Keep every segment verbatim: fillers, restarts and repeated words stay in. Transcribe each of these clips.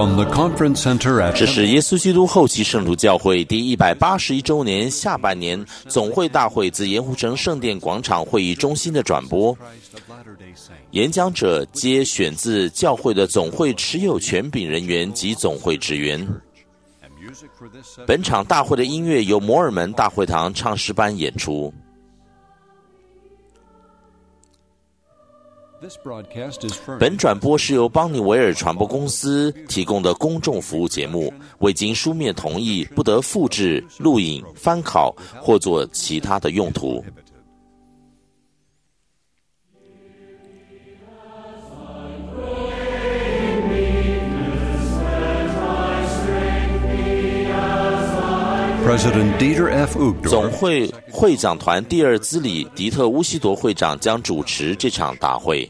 From the Conference Center at 这是耶稣基督后期圣徒教会第一百八十一周年下半年总会大会自盐湖城圣殿广场会议中心的转播。演讲者皆选自教会的总会持有权柄人员及总会职员。本场大会的音乐由摩尔门大会堂唱诗班演出。本转播是由邦尼维尔传播公司提供的公众服务节目，未经书面同意，不得复制、录影、翻拷或做其他的用途。 President Dieter F. Uchtdorf 总会会长团第二资理迪特乌西铎会长将主持这场大会。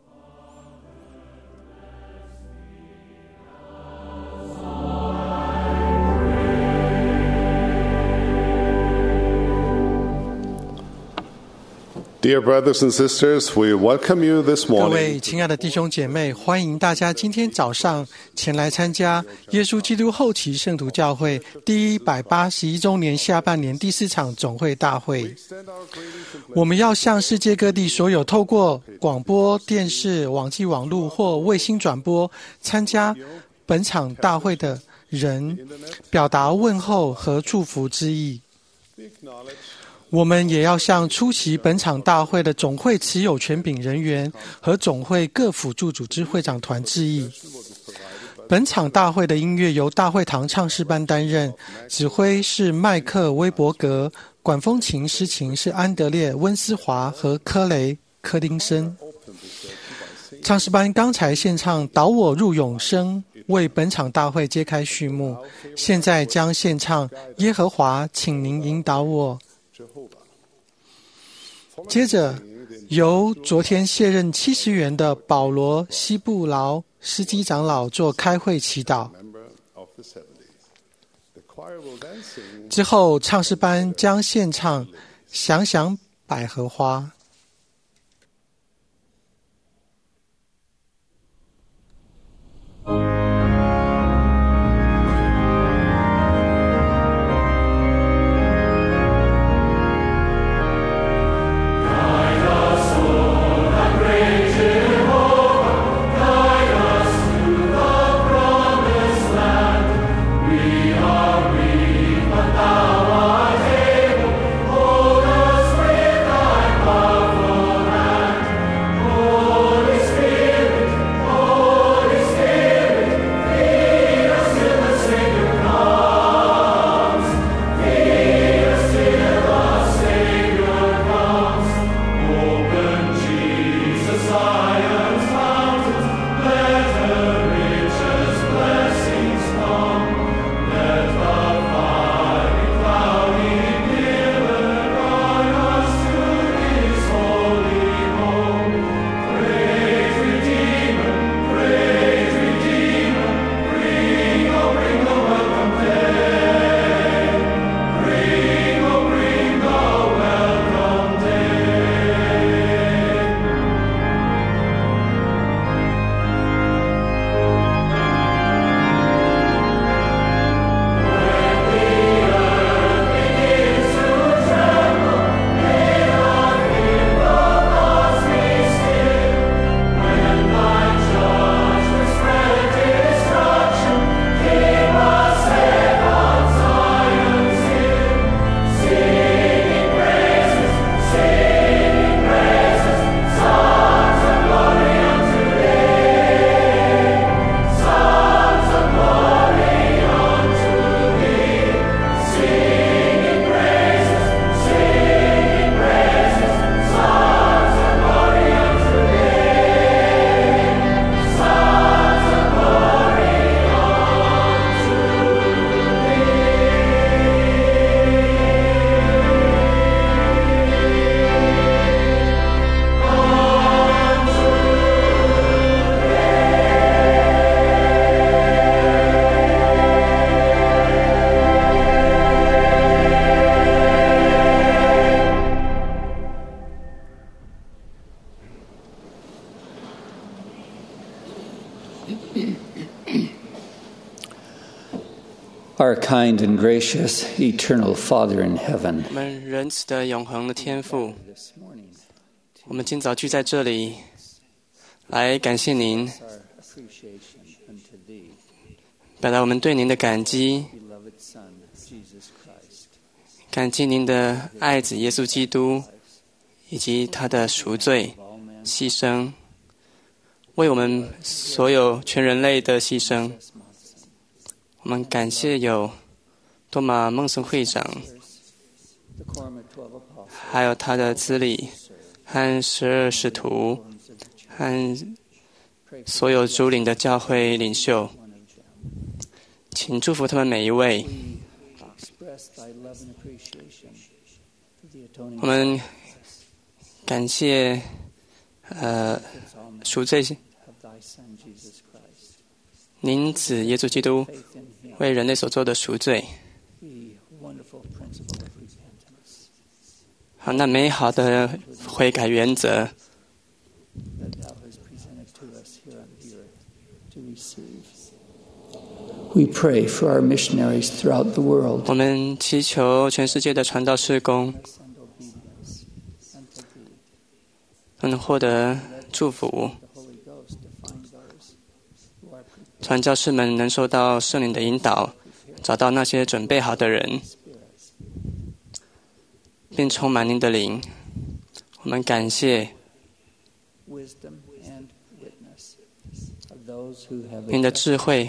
Dear brothers and sisters, we welcome you this 各 morning. 位亲爱的弟兄姐妹，欢迎大家今天早上前来参加耶稣基督后期圣徒教会第一百八十一周年下半年第四场总会大会。我们要向世界各地所有透过广播电视、网际网络或卫星转播参加本场大会的人表达问候和祝福之意。我们也要向出席本场大会的总会持有权柄人员和总会各辅助组织会长团致意。本场大会的音乐由大会堂唱诗班担任，指挥是麦克威伯格，管风琴、诗琴是安德烈温斯华和科雷柯丁森。唱诗班刚才献唱《导我入永生》，为本场大会揭开序幕。现在将献唱《耶和华，请您引导我》。接着由昨天卸任七十元的保罗西布劳司机长老做开会祈祷，之后唱诗班将献唱想想百合花。 Thou art able, hold us with thy power. Our kind and gracious eternal Father in heaven, 我们仁慈的永恒的天父，我们今早聚在这里，来感谢您，表达我们对您的感激，感激您的爱子耶稣基督，以及他的赎罪、牺牲，为我们所有全人类的牺牲。我们感谢有多马孟森会长，还有他的子理和十二使徒，和所有主领的教会领袖，请祝福他们每一位。我们感谢呃赎罪您子耶稣基督为人类所做的赎罪。好，那美好的悔改原则， we pray for our missionaries throughout the world. 我们祈求全世界的传道事工能获得祝福，传教士们能受到圣灵的引导，找到那些准备好的人，并充满您的灵。我们感谢您的智慧，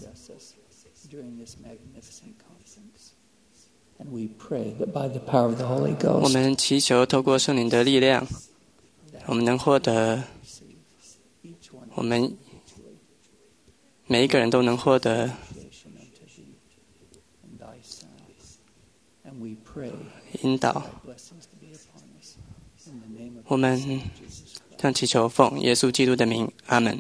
我们祈求透过圣灵的力量，我们能获得，我们每一个人都能获得引导。我们这样祈求，奉耶稣基督的名，阿门。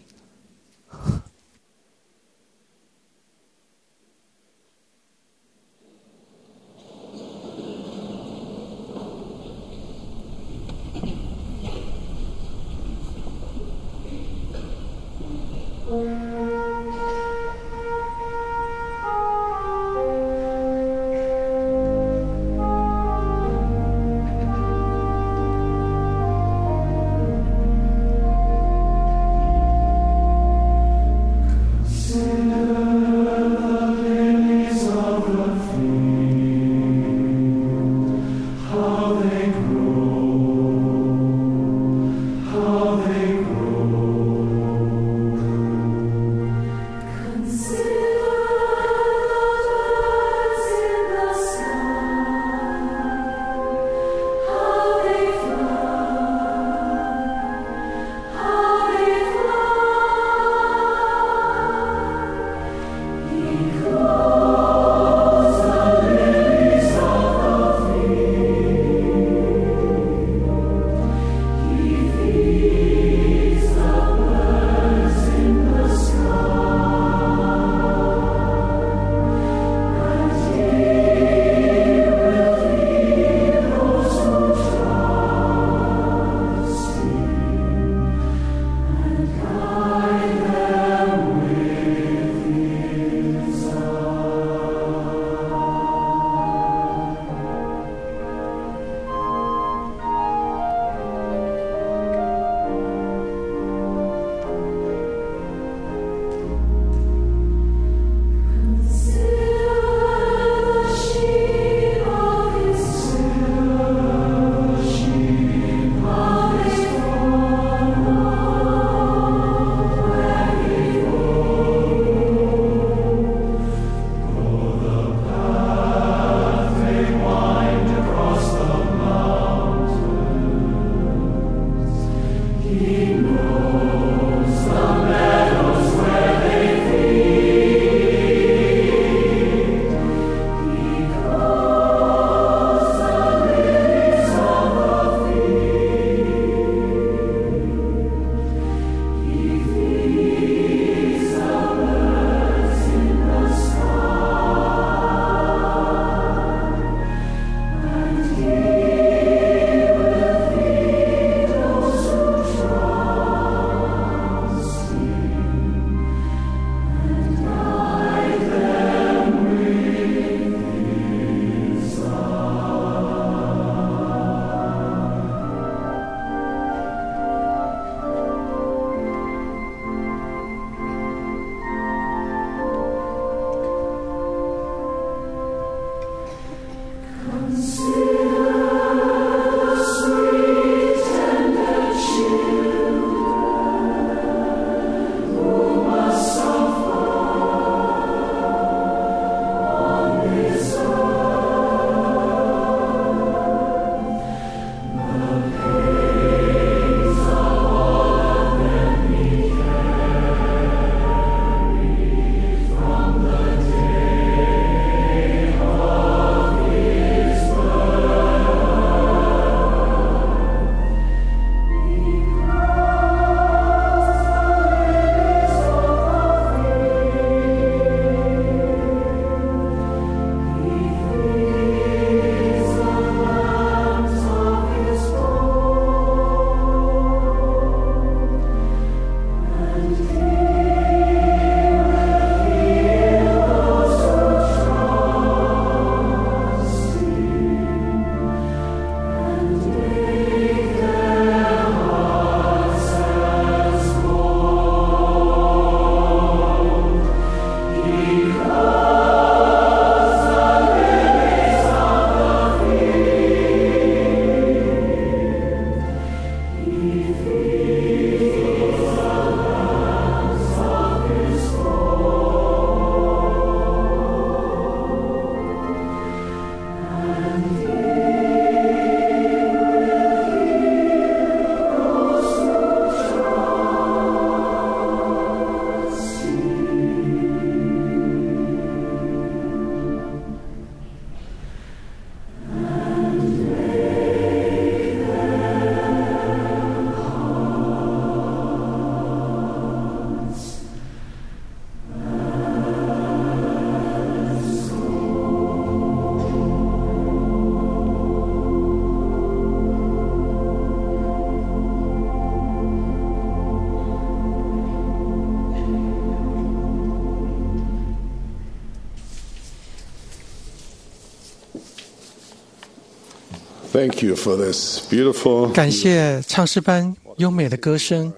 Thank you for this beautiful. 感谢唱诗班优美的歌声，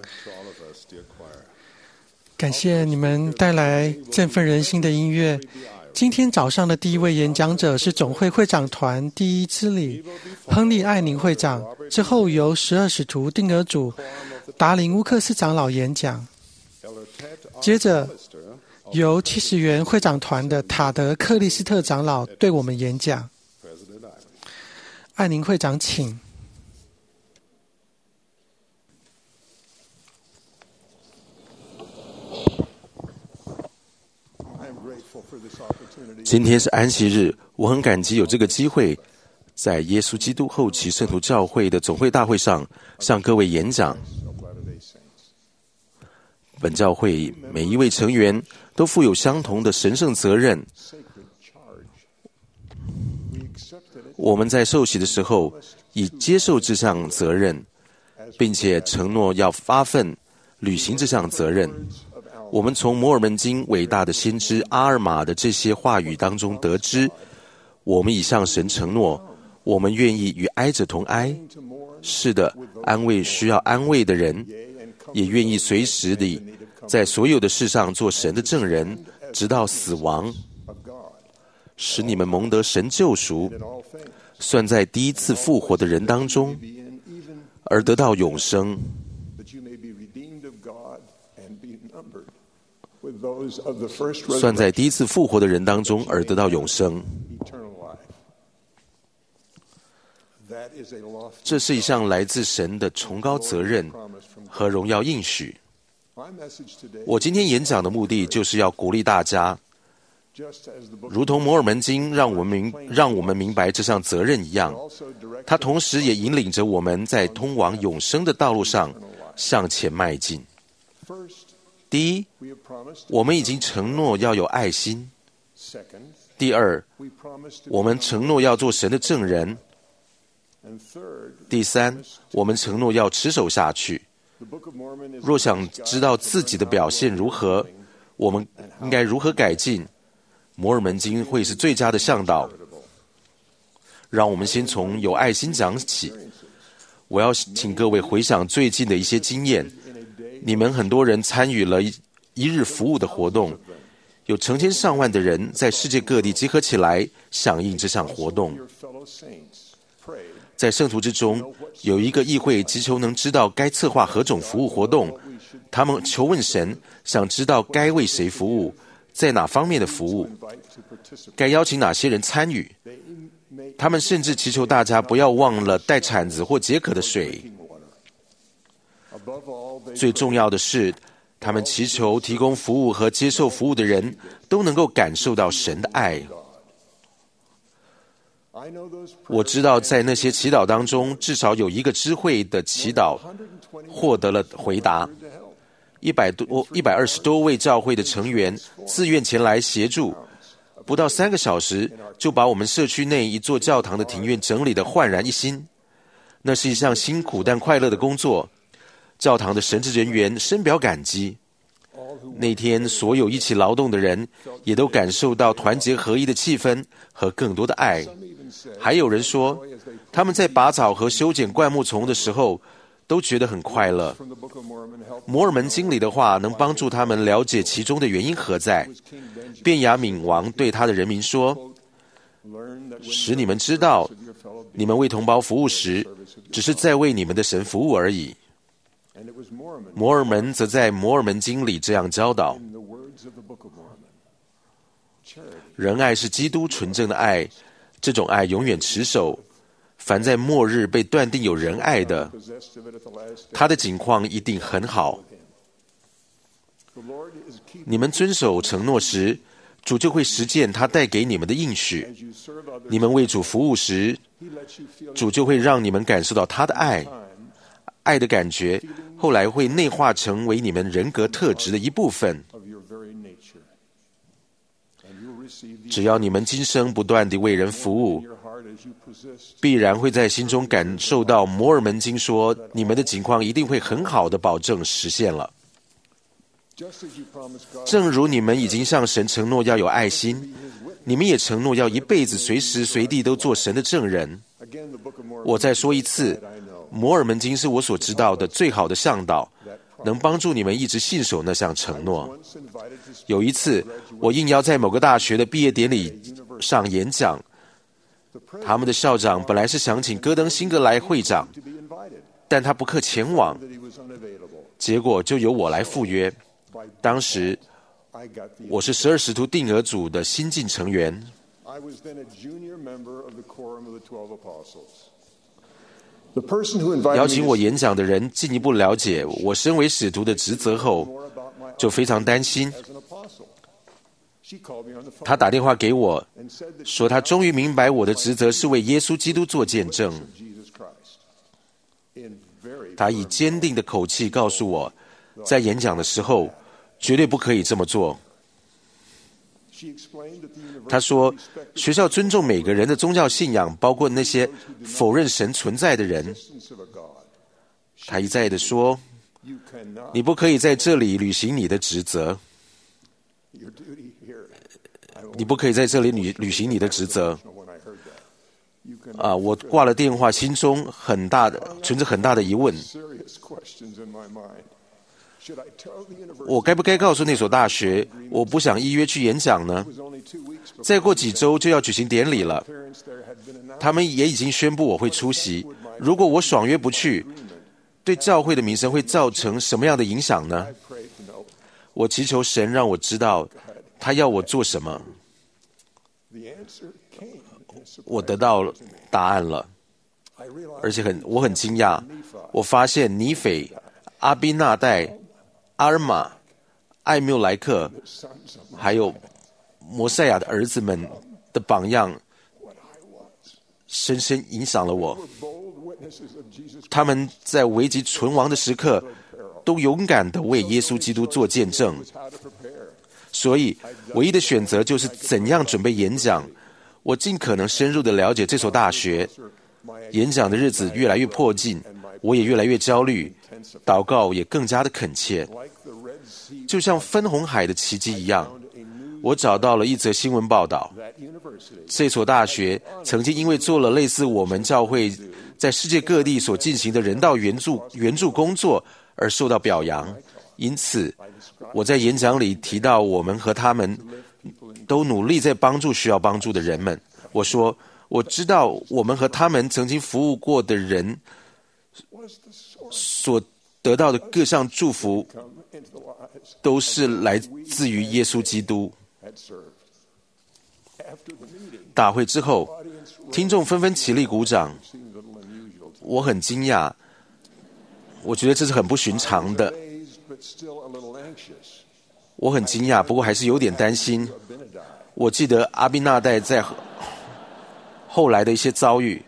感谢你们带来振奋人心的音乐。今天早上的第一位演讲者是总会会长团第一支理亨利·艾宁会长，之后由十二使徒定额主达林·乌克斯长老演讲，接着由七十元会长团的塔德·克利斯特长老对我们演讲。艾宁会长，请。 今天是安息日，我很感激有这个机会，在耶稣基督后期圣徒教会的总会大会上向各位演讲。本教会每一位成员都负有相同的神圣责任。我们在受洗的时候已接受这项责任，并且承诺要发奋履行这项责任。我们从摩尔门经伟大的先知阿尔玛的这些话语当中得知，我们已向神承诺，我们愿意与哀者同哀。是的，安慰需要安慰的人，也愿意随时地在所有的事上做神的证人，直到死亡，使你们蒙得神救赎，算在第一次复活的人当中，而得到永生。算在第一次复活的人当中，而得到永生。这是一项来自神的崇高责任和荣耀应许。我今天演讲的目的就是要鼓励大家，如同摩尔门经让我们明让我们明白这项责任一样，它同时也引领着我们在通往永生的道路上向前迈进。第一，我们已经承诺要有爱心；第二，我们承诺要做神的证人；第三，我们承诺要持守下去。若想知道自己的表现如何，我们应该如何改进，摩尔门经会是最佳的向导。让我们先从有爱心讲起。我要请各位回想最近的一些经验。你们很多人参与了一日服务的活动，有成千上万的人在世界各地集合起来响应这项活动。在圣徒之中，有一个议会祈求能知道该策划何种服务活动，他们求问神，想知道该为谁服务，在哪方面的服务，该邀请哪些人参与。他们甚至祈求大家不要忘了带铲子或解渴的水。最重要的是，他们祈求提供服务和接受服务的人都能够感受到神的爱。我知道在那些祈祷当中，至少有一个知会的祈祷获得了回答。一百多、一百二十多位教会的成员自愿前来协助，不到三个小时就把我们社区内一座教堂的庭院整理得焕然一新。那是一项辛苦但快乐的工作。教堂的神职人员深表感激。那天所有一起劳动的人也都感受到团结合一的气氛和更多的爱。还有人说，他们在拔草和修剪灌木丛的时候都觉得很快乐。摩尔门经里的话能帮助他们了解其中的原因何在。便雅悯王对他的人民说，使你们知道，你们为同胞服务时只是在为你们的神服务而已。摩尔门则在摩尔门经里这样教导，仁爱是基督纯正的爱，这种爱永远持守。凡在末日被断定有仁爱的，他的境况一定很好。你们遵守承诺时，主就会实践他带给你们的应许。你们为主服务时，主就会让你们感受到他的爱。爱的感觉后来会内化成为你们人格特质的一部分。只要你们今生不断地为人服务，必然会在心中感受到摩尔门经说你们的境况一定会很好的保证实现了。正如你们已经向神承诺要有爱心，你们也承诺要一辈子随时随地都做神的证人。 我再说一次，摩尔门经是我所知道的最好的向导，能帮助你们一直信守那项承诺。有一次，我应邀在某个大学的毕业典礼上演讲，他们的校长本来是想请戈登辛格来会长，但他不克前往，结果就由我来赴约。当时我是十二使徒定额组的新晋成员。邀请我演讲的人进一步了解我身为使徒的职责后，就非常担心。他打电话给我，说他终于明白我的职责是为耶稣基督做见证。他以坚定的口气告诉我，在演讲的时候绝对不可以这么做。他说，学校尊重每个人的宗教信仰，包括那些否认神存在的人。他一再地说，你不可以在这里履行你的职责，你不可以在这里履履行你的职责。啊，我挂了电话，心中很大的存着很大的疑问。我该不该告诉那所大学，我不想依约去演讲呢？再过几周就要举行典礼了，他们也已经宣布我会出席。如果我爽约不去，对教会的名声会造成什么样的影响呢？我祈求神让我知道，他要我做什么。我得到答案了，而且很我很惊讶。我发现尼斐、阿宾纳代、阿尔玛、艾缪莱克，还有摩赛亚的儿子们的榜样，深深影响了我。他们在危急存亡的时刻，都勇敢地为耶稣基督做见证。所以，唯一的选择就是怎样准备演讲。我尽可能深入地了解这所大学。演讲的日子越来越迫近，我也越来越焦虑，祷告也更加的恳切。就像分红海的奇迹一样，我找到了一则新闻报道。这所大学曾经因为做了类似我们教会在世界各地所进行的人道援助援助工作而受到表扬。因此，我在演讲里提到我们和他们都努力在帮助需要帮助的人们。我说，我知道我们和他们曾经服务过的人所得到的各项祝福都是来自于耶稣基督。大会之后，听众纷纷起立鼓掌。我很惊讶，我觉得这是很不寻常的。我很惊讶，不过还是有点担心。我记得阿宾纳代在后来的一些遭遇，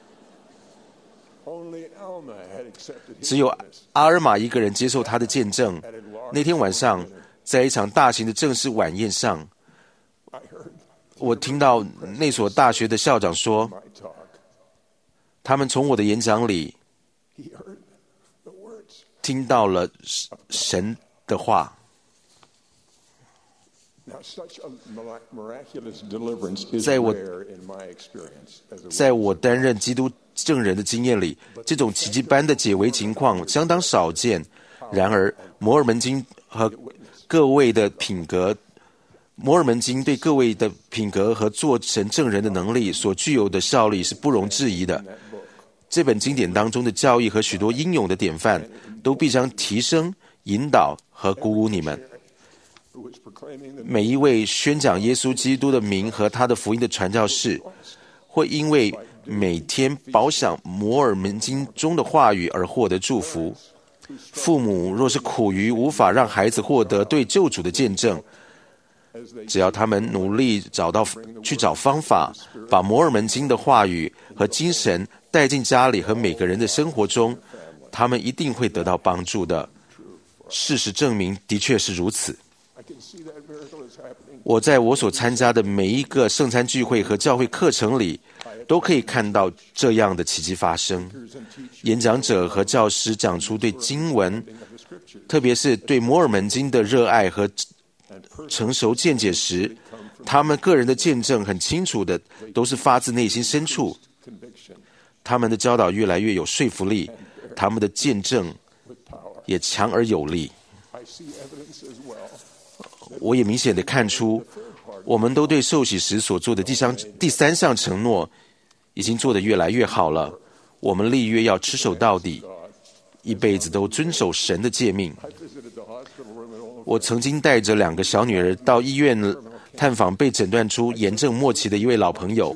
只有阿尔玛一个人接受他的见证。那天晚上，在一场大型的正式晚宴上，我听到那所大学的校长说，他们从我的演讲里听到了神的话。在我在我担任基督证人的经验里，这种奇迹般的解围情况相当少见。然而，摩尔门经和各位的品格，摩尔门经对各位的品格和做神证人的能力所具有的效力是不容置疑的。这本经典当中的教义和许多英勇的典范，都必将提升、引导和鼓舞你们。每一位宣讲耶稣基督的名和他的福音的传教士，会因为每天饱享摩尔门经中的话语而获得祝福。父母若是苦于无法让孩子获得对救主的见证，只要他们努力找到去找方法，把摩尔门经的话语和精神带进家里和每个人的生活中，他们一定会得到帮助的。事实证明，的确是如此。我在我所参加的每一个圣餐聚会和教会课程里，都可以看到这样的奇迹发生。演讲者和教师讲出对经文，特别是对摩尔门经的热爱和成熟见解时，他们个人的见证很清楚的，都是发自内心深处。 他们的教导越来越有说服力，他们的见证也强而有力。我也明显地看出，我们都对受洗时所做的第三第三项承诺已经做得越来越好了。我们立约要持守到底，一辈子都遵守神的诫命。我曾经带着两个小女儿到医院探访被诊断出炎症末期的一位老朋友。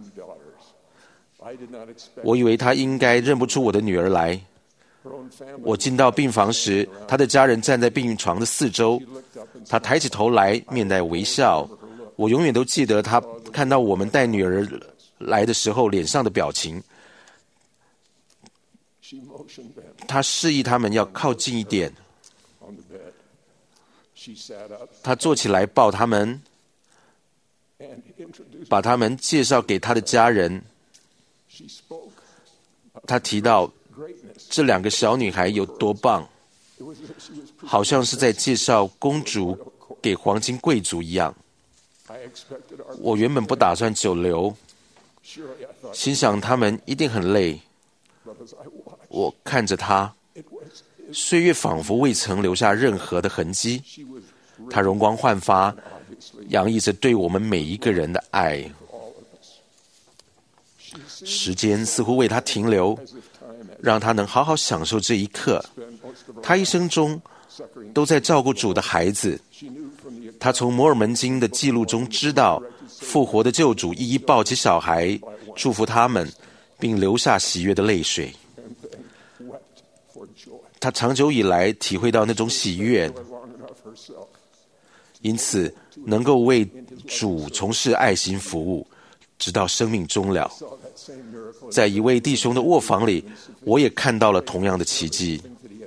我以为他应该认不出我的女儿来。我进到病房时，他的家人站在病床的四周，他抬起头来，面带微笑。我永远都记得他看到我们带女儿来的时候脸上的表情。他示意他们要靠近一点。他坐起来抱他们，把他们介绍给他的家人。他提到这两个小女孩有多棒，好像是在介绍公主给黄金贵族一样。我原本不打算久留，心想他们一定很累。我看着她，岁月仿佛未曾留下任何的痕迹。她容光焕发，洋溢着对我们每一个人的爱。时间似乎为她停留，让她能好好享受这一刻。她一生中都在照顾主的孩子。她从摩尔门经的记录中知道，复活的救主一一抱起小孩，祝福他们，并流下喜悦的泪水。她长久以来体会到那种喜悦，因此能够为主从事爱心服务，直到生命终了。在一位弟兄的卧房里，我也看到了同样的奇迹。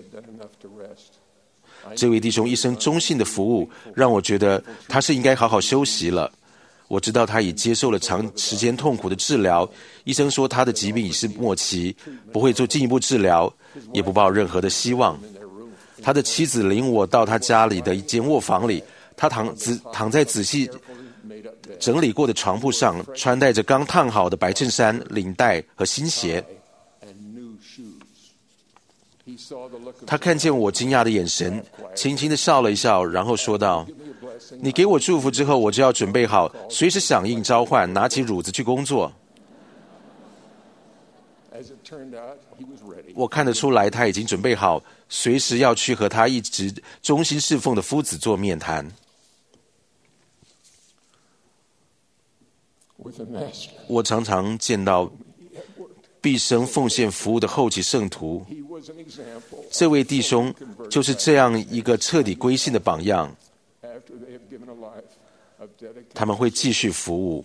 这位弟兄一生忠信的服务，让我觉得他是应该好好休息了。我知道他已接受了长时间痛苦的治疗，医生说他的疾病已是末期，不会做进一步治疗，也不抱任何的希望。他的妻子领我到他家里的一间卧房里，他躺仔躺在仔细整理过的床铺上，穿戴着刚烫好的白衬衫、领带和新鞋。他看见我惊讶的眼神，轻轻地笑了一笑，然后说道：你给我祝福之后，我就要准备好随时响应召唤，拿起褥子去工作。我看得出来他已经准备好，随时要去和他一直忠心侍奉的夫子做面谈。我常常见到毕生奉献服务的后期圣徒，这位弟兄就是这样一个彻底归信的榜样。他们会继续服务。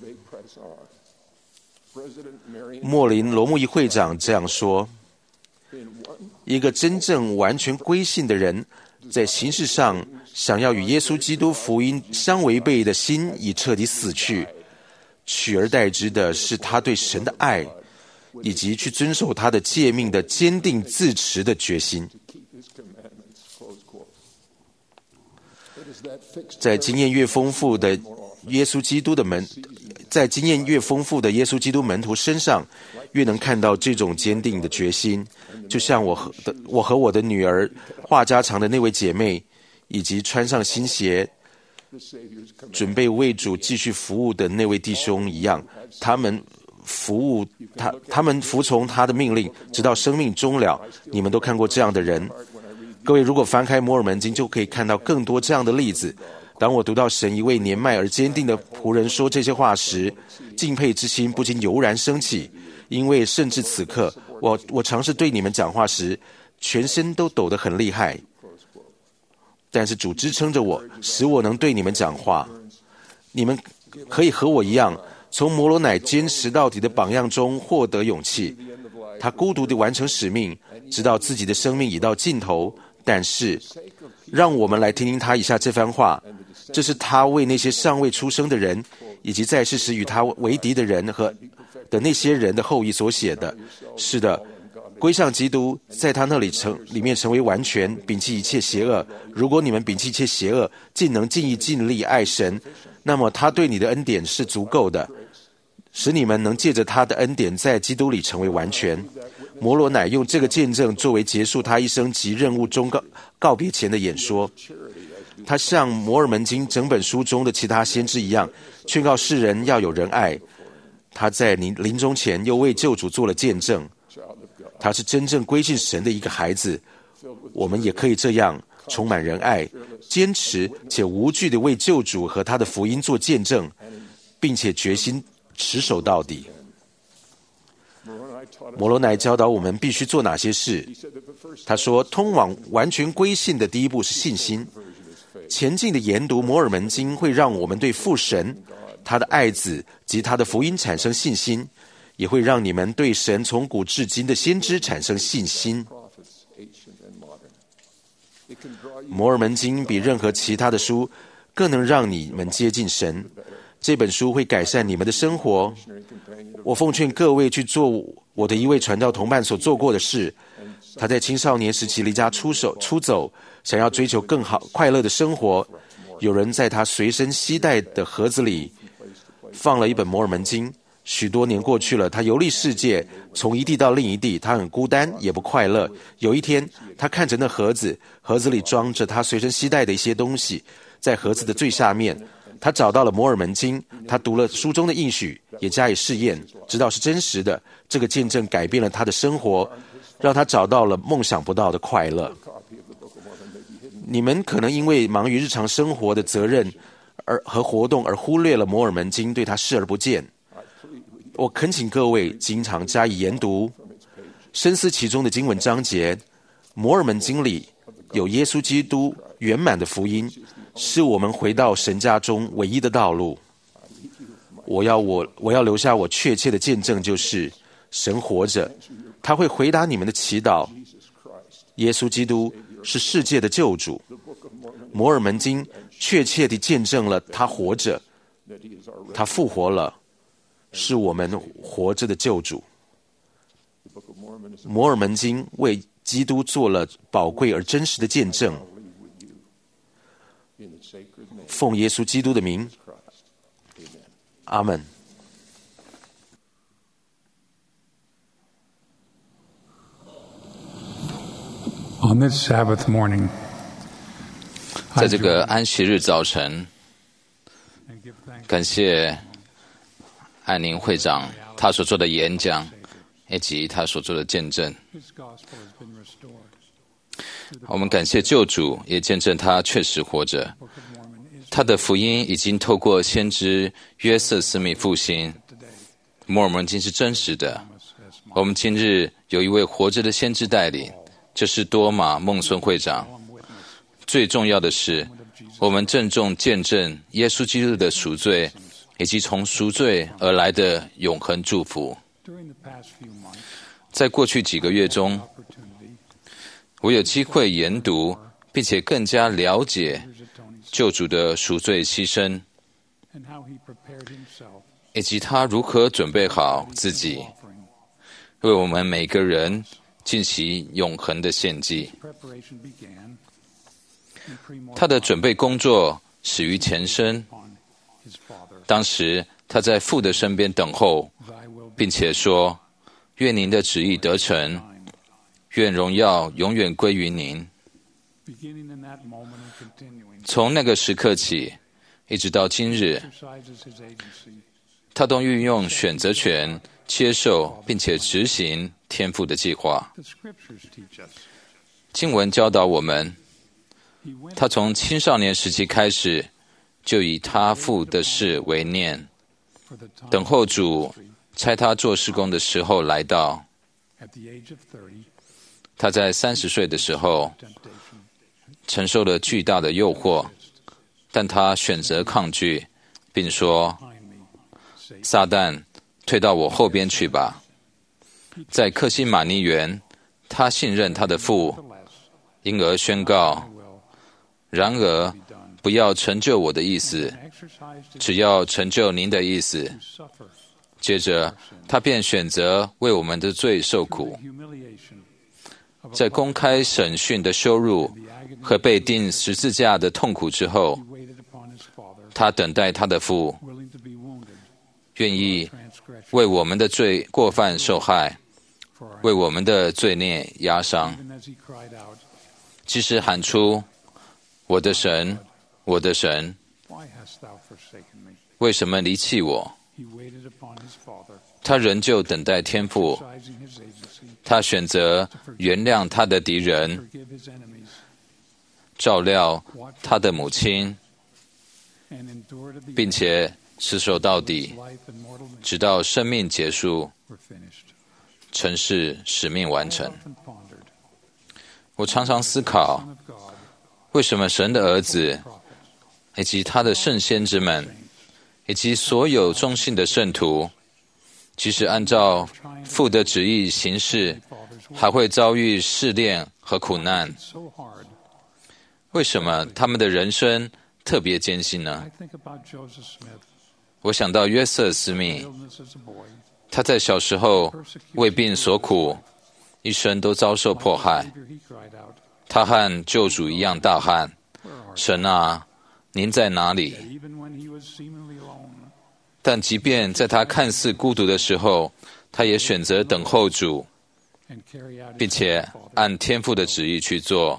莫林罗木伊会长这样说：一个真正完全归信的人，在形式上想要与耶稣基督福音相违背的心已彻底死去，取而代之的是他对神的爱，以及去遵守他的诫命的坚定自持的决心。在经验越丰富的耶稣基督的门，在经验越丰富的耶稣基督门徒身上，越能看到这种坚定的决心。就像我和的我和我的女儿话家常的那位姐妹，以及穿上新鞋准备为主继续服务的那位弟兄一样，他们服务他，他们服从他的命令，直到生命终了。你们都看过这样的人。各位如果翻开摩尔门经，就可以看到更多这样的例子。当我读到神一位年迈而坚定的仆人说这些话时，敬佩之心不禁油然升起，因为甚至此刻，我我尝试对你们讲话时，全身都抖得很厉害。但是主支撑着我，使我能对你们讲话。你们可以和我一样，从摩罗乃坚持到底的榜样中获得勇气。他孤独地完成使命，直到自己的生命已到尽头。但是，让我们来听听他以下这番话。这是他为那些尚未出生的人，以及在世时与他为敌的人和的那些人的后裔所写的。是的，归向基督，在他那里成里面成为完全，摒弃一切邪恶。如果你们摒弃一切邪恶，尽能尽意尽力爱神，那么他对你的恩典是足够的。 使你们能借着他的恩典在基督里成为完全。摩罗乃用这个见证作为结束他一生及任务中告告别前的演说。他像摩尔门经整本书中的其他先知一样，劝告世人要有仁爱。他在临临终前又为救主做了见证。他是真正归信神的一个孩子。我们也可以这样充满仁爱，坚持且无惧地为救主和他的福音做见证，并且决心持守到底。摩罗乃教导我们必须做哪些事。他说，通往完全归信的第一步是信心。前进的研读摩尔门经会让我们对父神、他的爱子及他的福音产生信心，也会让你们对神从古至今的先知产生信心。摩尔门经比任何其他的书更能让你们接近神。这本书会改善你们的生活。我奉劝各位去做我的一位传道同伴所做过的事。他在青少年时期离家出手出走，想要追求更好快乐的生活。有人在他随身携带的盒子里放了一本摩尔门经。许多年过去了，他游历世界，从一地到另一地，他很孤单，也不快乐。有一天，他看着那盒子，盒子里装着他随身携带的一些东西。在盒子的最下面，他找到了摩尔门经，他读了书中的应许，也加以试验，知道是真实的。这个见证改变了他的生活，让他找到了梦想不到的快乐。你们可能因为忙于日常生活的责任而和活动而忽略了摩尔门经，对他视而不见。我恳请各位经常加以研读，深思其中的经文章节。摩尔门经里有耶稣基督圆满的福音，是我们回到神家中唯一的道路。我要我我要留下我确切的见证，就是神活着，他会回答你们的祈祷。耶稣基督是世界的救主。摩尔门经确切地见证了他活着，他复活了，是我们活着的救主。摩尔门经为基督做了宝贵而真实的见证。奉耶稣基督的名，阿们。 On this Sabbath morning, 在这个安息日早晨，感谢安宁会长他所做的演讲，以及他所做的见证。我们感谢救主，也见证他确实活着。他的福音已经透过先知约瑟斯密复兴。摩尔门经是真实的。我们今日有一位活着的先知带领，就是多马孟孙会长。最重要的是，我们郑重见证耶稣基督的赎罪，以及从赎罪而来的永恒祝福。在过去几个月中，我有机会研读，并且更加了解救主的赎罪牺牲，以及他如何准备好自己，为我们每个人进行永恒的献祭。他的准备工作始于前生。当时他在父的身边等候，并且说：愿您的旨意得成，愿荣耀永远归于您。从那个时刻起，一直到今日，他都运用选择权，接受并且执行天父的计划。经文教导我们，他从青少年时期开始，就以他父的事为念，等候主差他做事工的时候来到。他在三十岁的时候承受了巨大的诱惑，但他选择抗拒，并说：撒旦，退到我后边去吧。在克西马尼园，他信任他的父，因而宣告：然而不要成就我的意思，只要成就您的意思。接着他便选择为我们的罪受苦。在公开审讯的羞辱和被钉十字架的痛苦之后，他等待他的父，愿意为我们的罪过犯受害，为我们的罪孽压伤。即使喊出我的神，我的神，为什么离弃我？他仍旧等待天父，他选择原谅他的敌人，照料他的母亲，并且持守到底，直到生命结束，城市使命完成。我常常思考，为什么神的儿子以及他的圣先知们，以及所有忠信的圣徒，即使按照父的旨意行事，还会遭遇试炼和苦难？为什么他们的人生特别艰辛呢？我想到约瑟斯密，他在小时候为病所苦，一生都遭受迫害。他和救主一样大喊：神啊，您在哪里？但即便在他看似孤独的时候，他也选择等候主，并且按天父的旨意去做。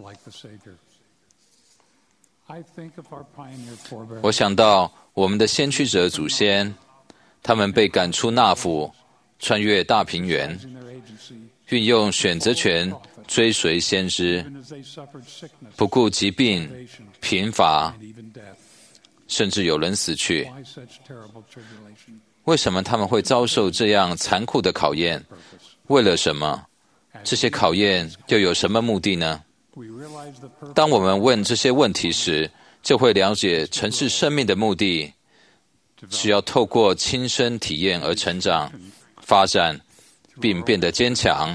我想到我们的先驱者祖先，他们被赶出纳府，穿越大平原，运用选择权追随先知，不顾疾病、贫乏，甚至有人死去。为什么他们会遭受这样残酷的考验？为了什么？这些考验又有什么目的呢？当我们问这些问题时，就会了解城市生命的目的是要透过亲身体验而成长、发展，并变得坚强。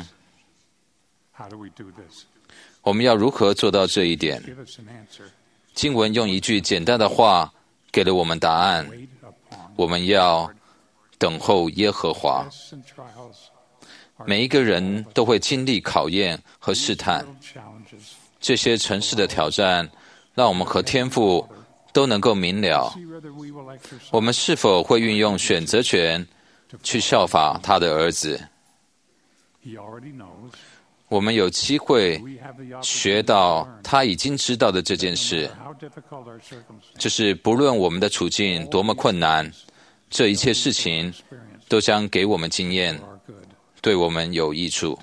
我们要如何做到这一点？经文用一句简单的话给了我们答案：我们要等候耶和华。每一个人都会经历考验和试探，这些城市的挑战让我们和天父都能够明了，我们是否会运用选择权去效法他的儿子。我们有机会学到他已经知道的这件事，就是不论我们的处境多么困难，这一切事情都将给我们经验，对我们有益处。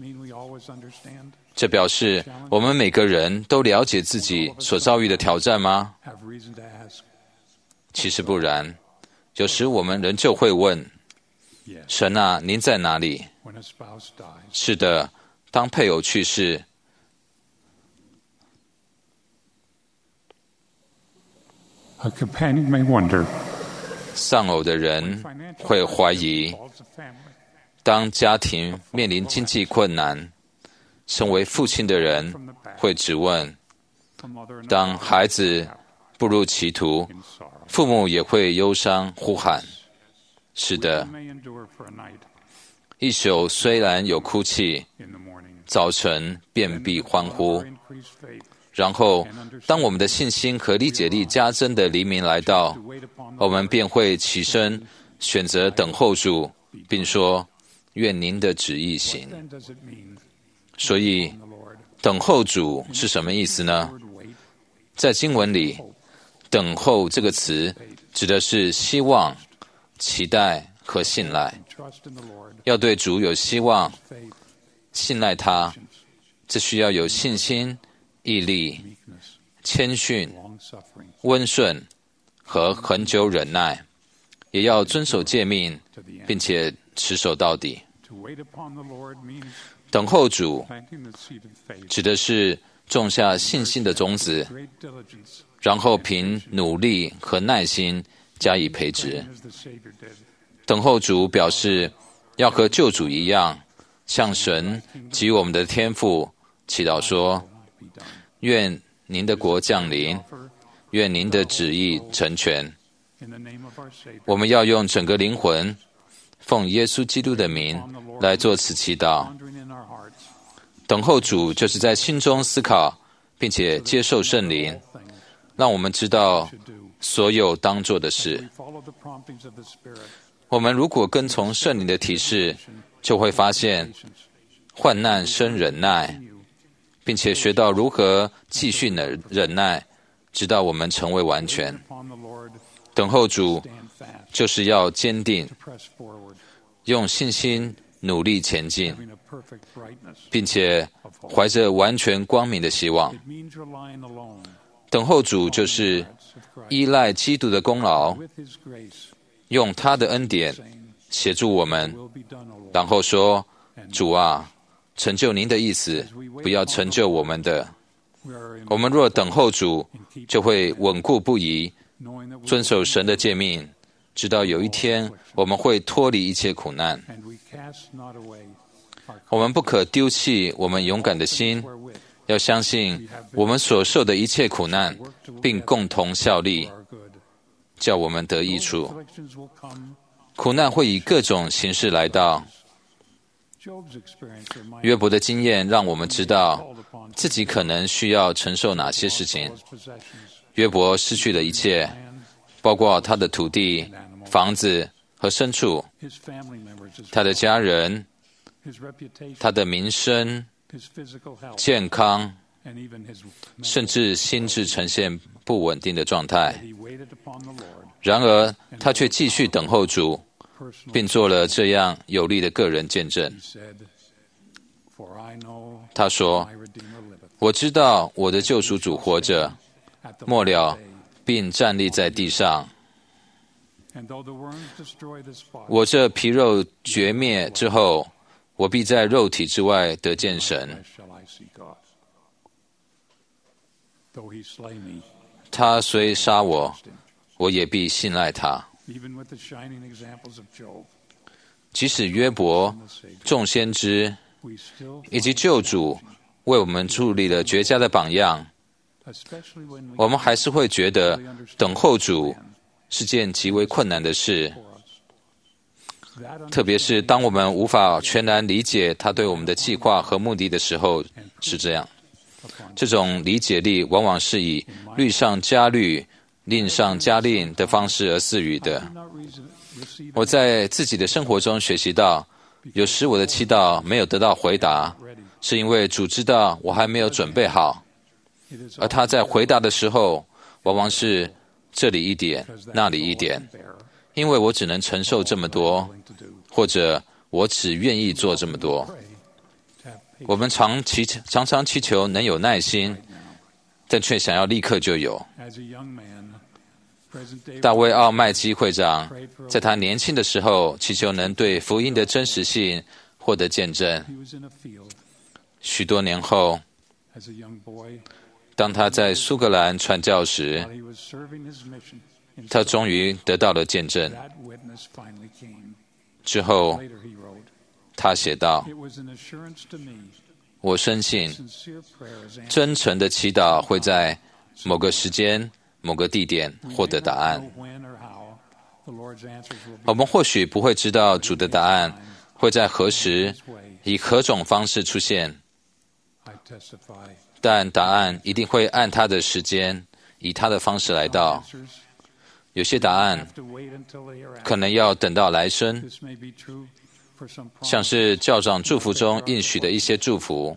这表示我们每个人都了解自己所遭遇的挑战吗？其实不然，有时我们仍旧会问：神啊，您在哪里？是的，当配偶去世，丧偶的人会怀疑；当家庭面临经济困难，身为父亲的人会质问；当孩子步入歧途，父母也会忧伤呼喊。是的，一宿虽然有哭泣，早晨便必欢呼。然后当我们的信心和理解力加增的黎明来到，我们便会起身选择等候主，并说：愿您的旨意行。所以等候主是什么意思呢？在经文里，等候这个词指的是希望、期待和信赖。要对主有希望、信赖他，这需要有信心、毅力、谦逊、温顺和恒久忍耐，也要遵守诫命，并且持守到底。等候主指的是种下信心的种子，然后凭努力和耐心加以培植。等候主表示要和救主一样，向神及我们的天父祈祷说：愿您的国降临，愿您的旨意成全。我们要用整个灵魂，奉耶稣基督的名来做此祈祷。等候主就是在心中思考，并且接受圣灵，让我们知道所有当做的事。 我们如果跟从圣灵的提示，就会发现患难生忍耐，并且学到如何继续忍忍耐，直到我们成为完全。等候主，就是要坚定，用信心努力前进，并且怀着完全光明的希望。等候主就是依赖基督的功劳，用他的恩典协助我们，然后说：主啊，成就您的意思，不要成就我们的。我们若等候主，就会稳固不移，遵守神的诫命，直到有一天我们会脱离一切苦难。我们不可丢弃我们勇敢的心，要相信我们所受的一切苦难，并共同效力，叫我们得益处。苦难会以各种形式来到。约伯的经验让我们知道自己可能需要承受哪些事情。约伯失去了一切，包括他的土地、房子和牲畜，他的家人，他的名声、健康，甚至心智呈现不稳定的状态。然而他却继续等候主，并做了这样有力的个人见证。他说：我知道我的救赎主活着，末了并站立在地上。我这皮肉绝灭之后，我必在肉体之外得见神。他虽杀我，我也必信赖他。即使约伯、众先知以及救主为我们树立了绝佳的榜样，我们还是会觉得等候主是件极为困难的事，特别是当我们无法全然理解他对我们的计划和目的的时候是这样。这种理解力往往是以律上加律、令上加令的方式而赐予的。我在自己的生活中学习到，有时我的祈祷没有得到回答，是因为主知道我还没有准备好，而他在回答的时候往往是这里一点那里一点，因为我只能承受这么多，或者我只愿意做这么多。我们常祈常常祈求能有耐心，但却想要立刻就有。大卫·奥麦基会长在他年轻的时候祈求能对福音的真实性获得见证。许多年后，当他在苏格兰传教时，他终于得到了见证。之后他写道：我深信真诚的祈祷会在某个时间某个地点获得答案。我们或许不会知道主的答案会在何时以何种方式出现，但答案一定会按他的时间以他的方式来到。有些答案可能要等到来生，像是教长祝福中应许的一些祝福，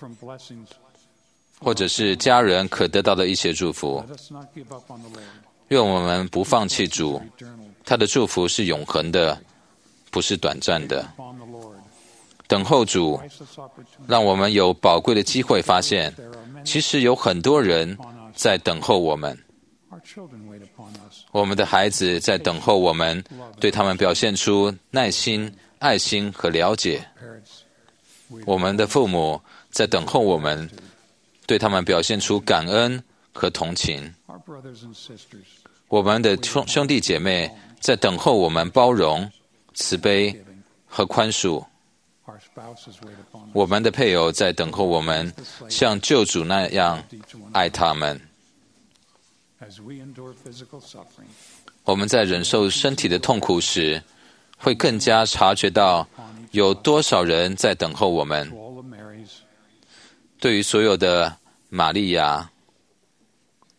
或者是家人可得到的一些祝福。愿我们不放弃主，他的祝福是永恒的，不是短暂的。等候主，让我们有宝贵的机会发现，其实有很多人在等候我们。我们的孩子在等候我们，对他们表现出耐心、爱心和了解。我们的父母在等候我们，对他们表现出感恩和同情。我们的兄兄弟姐妹在等候我们包容、慈悲和宽恕。我们的配偶在等候我们像救主那样爱他们。我们在忍受身体的痛苦时，会更加察觉到有多少人在等候我们。对于所有的玛利亚，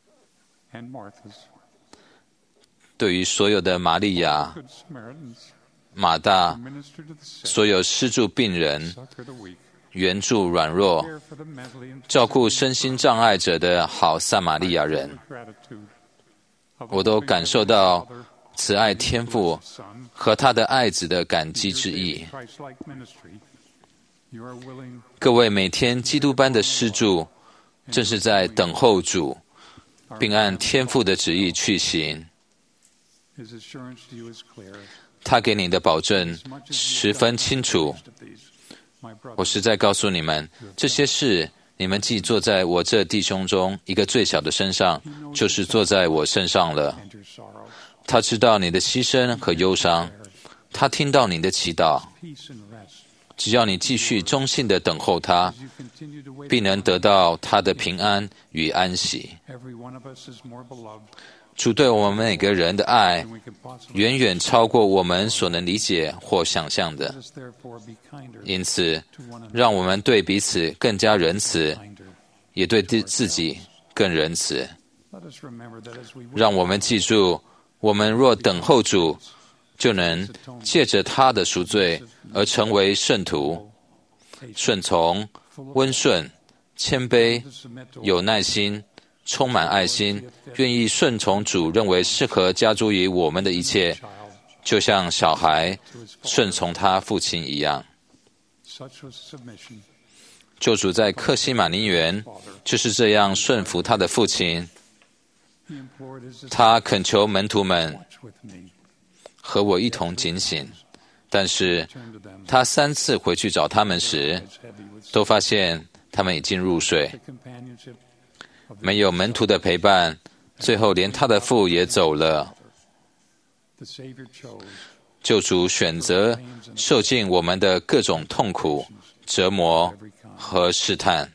对于所有的玛利亚马大，所有施助病人，援助软弱，照顾身心障碍者的好撒玛利亚人，我都感受到慈爱天父和他的爱子的感激之意。各位每天基督般的施助，正是在等候主，并按天父的旨意去行。他给你的保证十分清楚。我实在告诉你们，这些事你们既坐在我这弟兄中一个最小的身上，就是坐在我身上了。他知道你的牺牲和忧伤，他听到你的祈祷。只要你继续忠心地等候他，必能得到他的平安与安息。主对我们每个人的爱，远远超过我们所能理解或想象的。因此，让我们对彼此更加仁慈，也对自己更仁慈。让我们记住，我们若等候主，就能借着他的赎罪而成为圣徒，顺从、温顺、谦卑、有耐心、充满爱心，愿意顺从主认为适合加诸于我们的一切，就像小孩顺从他父亲一样。救主在客西马尼园就是这样顺服他的父亲。他恳求门徒们和我一同警醒，但是他三次回去找他们时，都发现他们已经入睡。没有门徒的陪伴，最后连他的父也走了。救主选择受尽我们的各种痛苦、折磨和试探。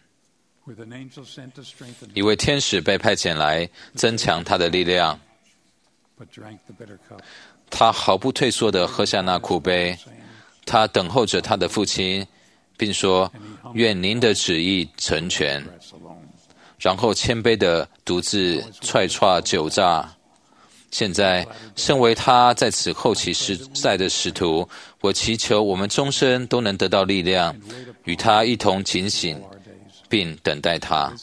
一位天使被派遣来增强他的力量，他毫不退缩地喝下那苦杯，他等候着他的父亲，并说：愿您的旨意成全。然后谦卑地独自踹踹酒榨。现在身为他在此后期时代的使徒，我祈求我们终身都能得到力量，与他一同警醒并等待他。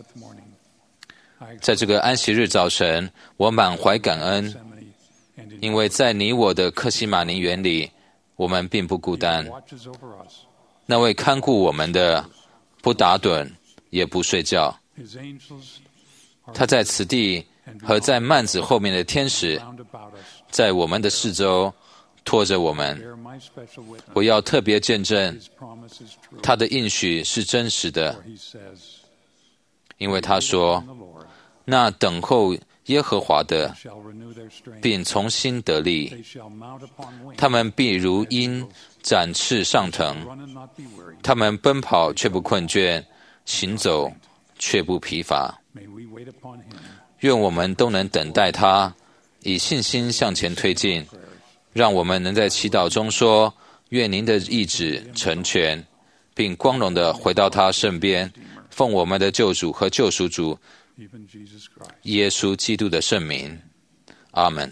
在这个安息日早晨，我满怀感恩，因为在你我的客西马尼园里，我们并不孤单。那位看顾我们的，不打盹也不睡觉。他在此地和在幔子后面的天使，在我们的四周拖着我们。我要特别见证，他的应许是真实的，因为他说：那等候耶和华的，并重新得力，他们必如鹰展翅上腾，他们奔跑却不困倦，行走却不疲乏。愿我们都能等待他，以信心向前推进。让我们能在祈祷中说：愿您的意志成全，并光荣地回到他身边，奉我们的救主和救赎主耶稣基督的圣名，阿们。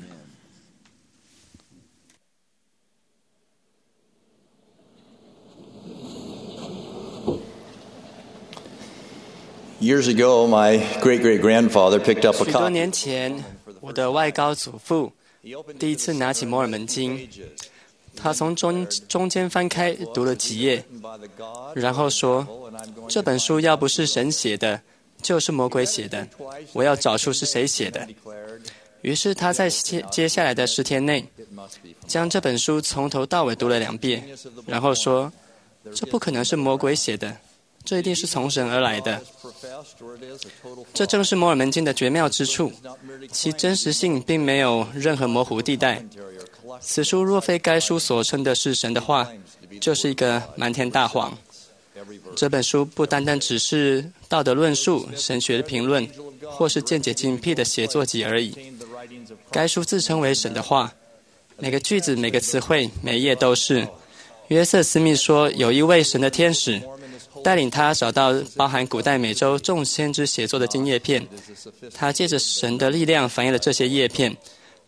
Years ago, my great-great-grandfather picked up a 许多 copy. 年前，我的外高祖父第一次拿起摩尔门经，他从中中间翻开读了几页，然后说：这本书要不是神写的，就是魔鬼写的，我要找出是谁写的。于是他在接接下来的十天内，将这本书从头到尾读了两遍，然后说：这不可能是魔鬼写的，这一定是从神而来的。这正是摩尔门经的绝妙之处，其真实性并没有任何模糊地带。此书若非该书所称的是神的话，就是一个瞒天大谎。这本书不单单只是道德论述、神学的评论，或是见解精辟的写作集而已。该书自称为神的话，每个句子、每个词汇、每一页都是。约瑟·斯密说，有一位神的天使带领他找到包含古代美洲众先知写作的金叶片，他借着神的力量翻译了这些叶片，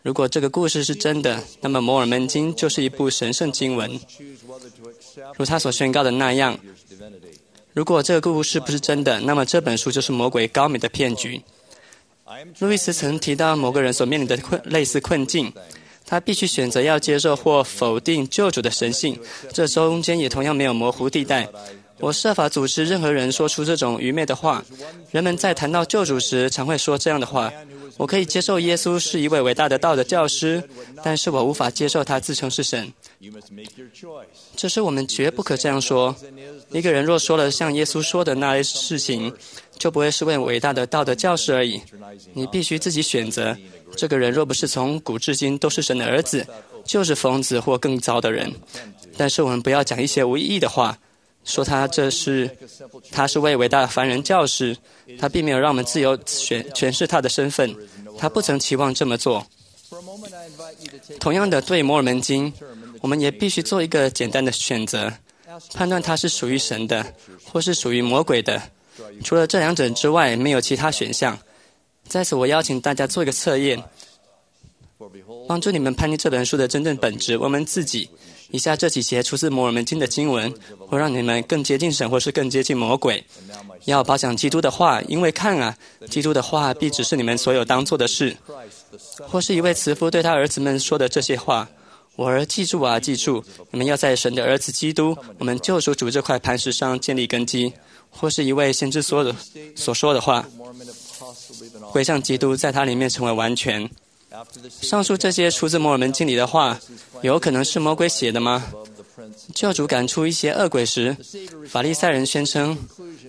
如果这个故事是真的，那么摩尔门经就是一部神圣经文，如他所宣告的那样。如果这个故事不是真的，那么这本书就是魔鬼高明的骗局。路易斯曾提到某个人所面临的困类似困境，他必须选择要接受或否定救主的神性，这中间也同样没有模糊地带。我设法阻止任何人说出这种愚昧的话。人们在谈到救主时常会说这样的话：我可以接受耶稣是一位伟大的道德教师，但是我无法接受他自称是神。这是我们绝不可这样说。一个人若说了像耶稣说的那类事情，就不会是位伟大的道德教师而已。你必须自己选择。这个人若不是从古至今都是神的儿子，就是疯子或更糟的人。但是我们不要讲一些无意义的话，说他这是他是位伟大的凡人教师，他并没有让我们自由选诠释他的身份，他不曾期望这么做。同样的，对摩尔门经，我们也必须做一个简单的选择，判断它是属于神的，或是属于魔鬼的。除了这两者之外，没有其他选项。在此，我邀请大家做一个测验，帮助你们判定这本书的真正本质。我们自己，以下这几节出自摩尔门经的经文，会让你们更接近神，或是更接近魔鬼。要保讲基督的话，因为看啊，基督的话必指示你们所有当做的事。或是一位慈父对他儿子们说的这些话：我儿，记住啊，记住，你们要在神的儿子基督，我们救赎主这块磐石上建立根基。或是一位先知所的所说的话：归向基督，在他里面成为完全。上述这些出自摩尔门经里的话，有可能是魔鬼写的吗？救主赶出一些恶鬼时，法利赛人宣称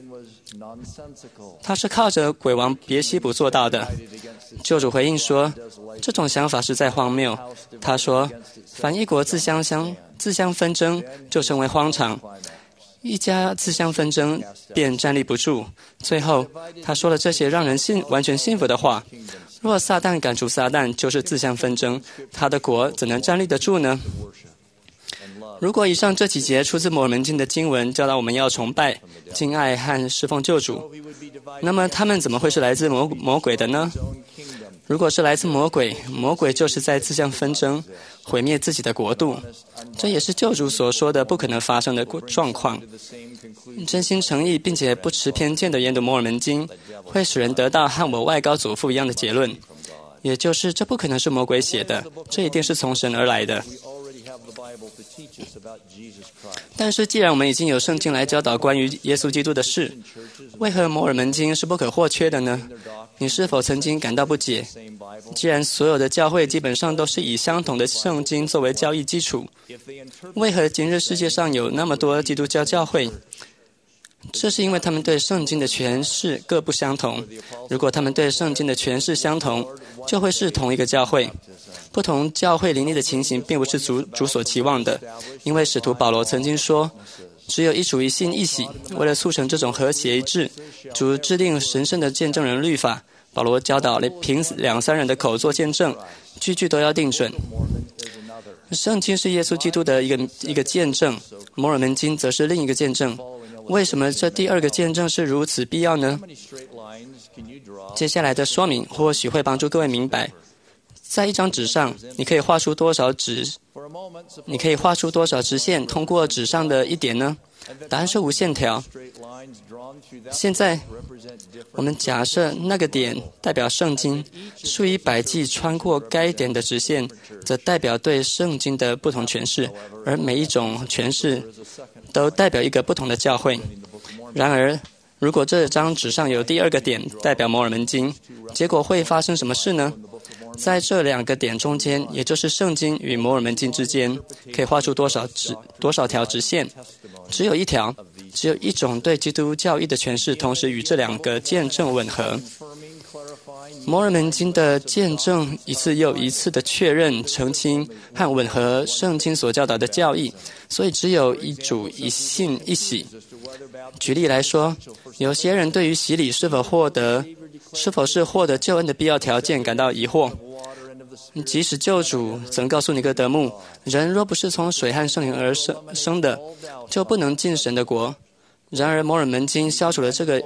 他是靠着鬼王别西卜做到的。救主回应说，这种想法实在荒谬。他说，凡一国自相相自相纷争，就成为荒场；一家自相纷争，便站立不住。最后，他说了这些让人信完全信服的话：若撒旦赶出撒旦，就是自相纷争，他的国怎能站立得住呢？如果以上这几节出自摩尔门经的经文教导我们要崇拜、敬爱和侍奉救主，那么他们怎么会是来自魔魔鬼的呢？如果是来自魔鬼，魔鬼就是在自相纷争，毁灭自己的国度。这也是救主所说的不可能发生的状况。真心诚意并且不持偏见的研读摩尔门经，会使人得到和我外高祖父一样的结论，也就是这不可能是魔鬼写的，这一定是从神而来的。但是既然我们已经有圣经来教导关于耶稣基督的事，为何摩尔门经是不可或缺的呢？你是否曾经感到不解？既然所有的教会基本上都是以相同的圣经作为教义基础，为何今日世界上有那么多基督教教会？这是因为他们对圣经的诠释各不相同。如果他们对圣经的诠释相同，就会是同一个教会。不同教会林立的情形并不是主主所期望的，因为使徒保罗曾经说，只有一主一信一洗。为了促成这种和谐一致，主制定神圣的见证人律法。保罗教导凭两三人的口做见证，句句都要定准。圣经是耶稣基督的一个一个见证，摩尔门经则是另一个见证。为什么这第二个见证是如此必要呢？接下来的说明或许会帮助各位明白。在一张纸上，你可以画出多少直？你可以画出多少直线通过纸上的一点呢？答案是无限条。现在，我们假设那个点代表圣经，数以百计穿过该点的直线，则代表对圣经的不同诠释，而每一种诠释都代表一个不同的教会。然而，如果这张纸上有第二个点代表摩尔门经，结果会发生什么事呢？在这两个点中间，也就是圣经与摩尔门经之间，可以画出多少直多少条直线？只有一条，只有一种对基督教义的诠释，同时与这两个见证吻合。摩尔门经的见证一次又一次的确认、澄清和吻合圣经所教导的教义，所以只有一主、一信、一洗。举例来说，有些人对于洗礼是否获得、是否是获得救恩的必要条件感到疑惑。即使救主曾告诉尼哥德慕，人若不是从水和圣灵而生生的，就不能进神的国。然而摩尔门经消除了这个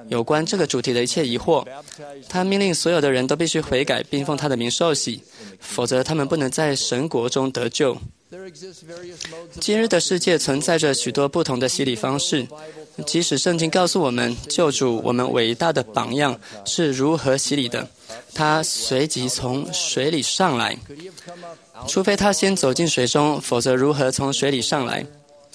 有关这个主题的一切疑惑。他命令所有的人都必须悔改，并奉他的名受洗，否则他们不能在神国中得救。今日的世界存在着许多不同的洗礼方式，即使圣经告诉我们救主我们伟大的榜样是如何洗礼的，他随即从水里上来，除非他先走进水中，否则如何从水里上来？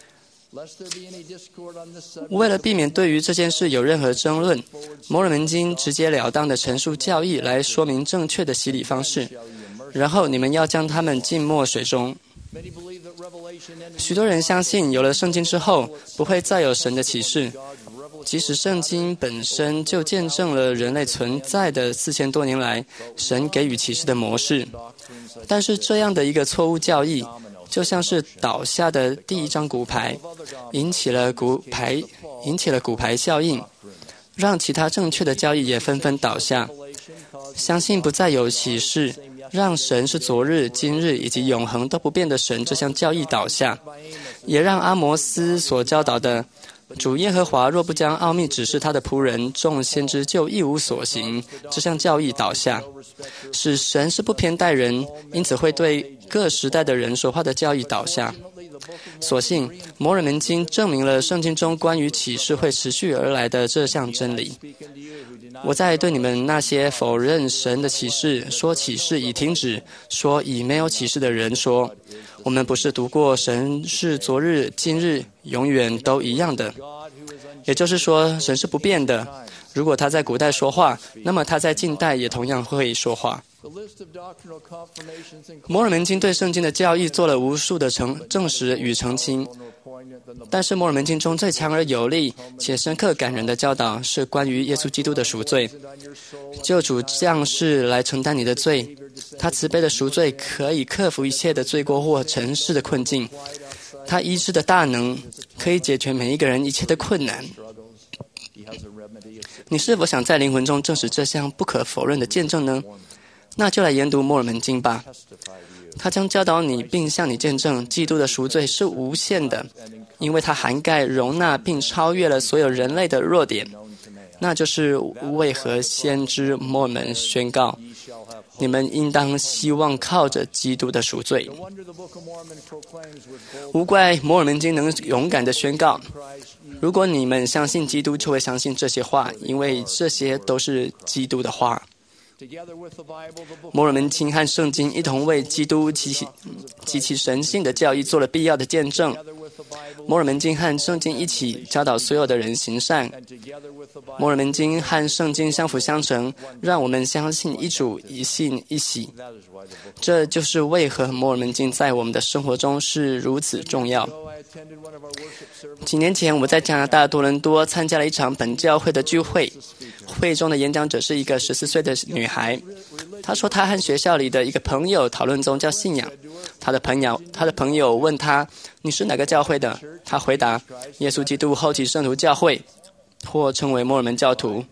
为了避免对于这件事有任何争论，摩尔门经直截了当地陈述教义来说明正确的洗礼方式，然后你们要将他们浸没水中。许多人相信有了圣经之后不会再有神的启示，即使圣经本身就见证了人类存在的四千多年来神给予启示的模式。但是这样的一个错误教义就像是倒下的第一张骨牌，引起了骨牌引起了骨牌效应，让其他正确的教义也纷纷倒下。相信不再有启示，让神是昨日、今日以及永恒都不变的神这项教义倒下，也让阿摩斯所教导的主耶和华若不将奥秘指示他的仆人众先知，就一无所行这项教义倒下，使神是不偏待人，因此会对各时代的人说话的教义倒下。所幸摩尔门经证明了圣经中关于启示会持续而来的这项真理。我在对你们那些否认神的启示、说启示已停止、说已没有启示的人说，我们不是读过神是昨日、今日、永远都一样的，也就是说神是不变的。如果他在古代说话，那么他在近代也同样会说话。摩尔门经对圣经的教义做了无数的证证实与澄清，但是摩尔门经中最强而有力且深刻感人的教导是关于耶稣基督的赎罪。救主降世来承担你的罪，他慈悲的赎罪可以克服一切的罪过或尘世的困境，他医治的大能可以解决每一个人一切的困难。你是否想在灵魂中证实这项不可否认的见证呢？那就来研读摩尔门经吧，它将教导你并向你见证基督的赎罪是无限的，因为它涵盖容纳并超越了所有人类的弱点。那就是为何先知摩尔门宣告，你们应当希望靠着基督的赎罪。无怪摩尔门经能勇敢地宣告，如果你们相信基督，就会相信这些话，因为这些都是基督的话。摩尔门经和圣经一同为基督及其及其神性的教义做了必要的见证。摩尔门经和圣经一起教导所有的人行善。摩尔门经和圣经相辅相成，让我们相信一主一信一喜。这就是为何摩尔门经在我们的生活中是如此重要。几年前，我在加拿大多伦多参加了一场本教会的聚会。会中的演讲者是一个十四岁的女孩，她说她和学校里的一个朋友讨论宗教信仰。她的朋友，她的朋友问她：“你是哪个教会的？”她回答：“耶稣基督后期圣徒教会，或称为摩尔门教徒。”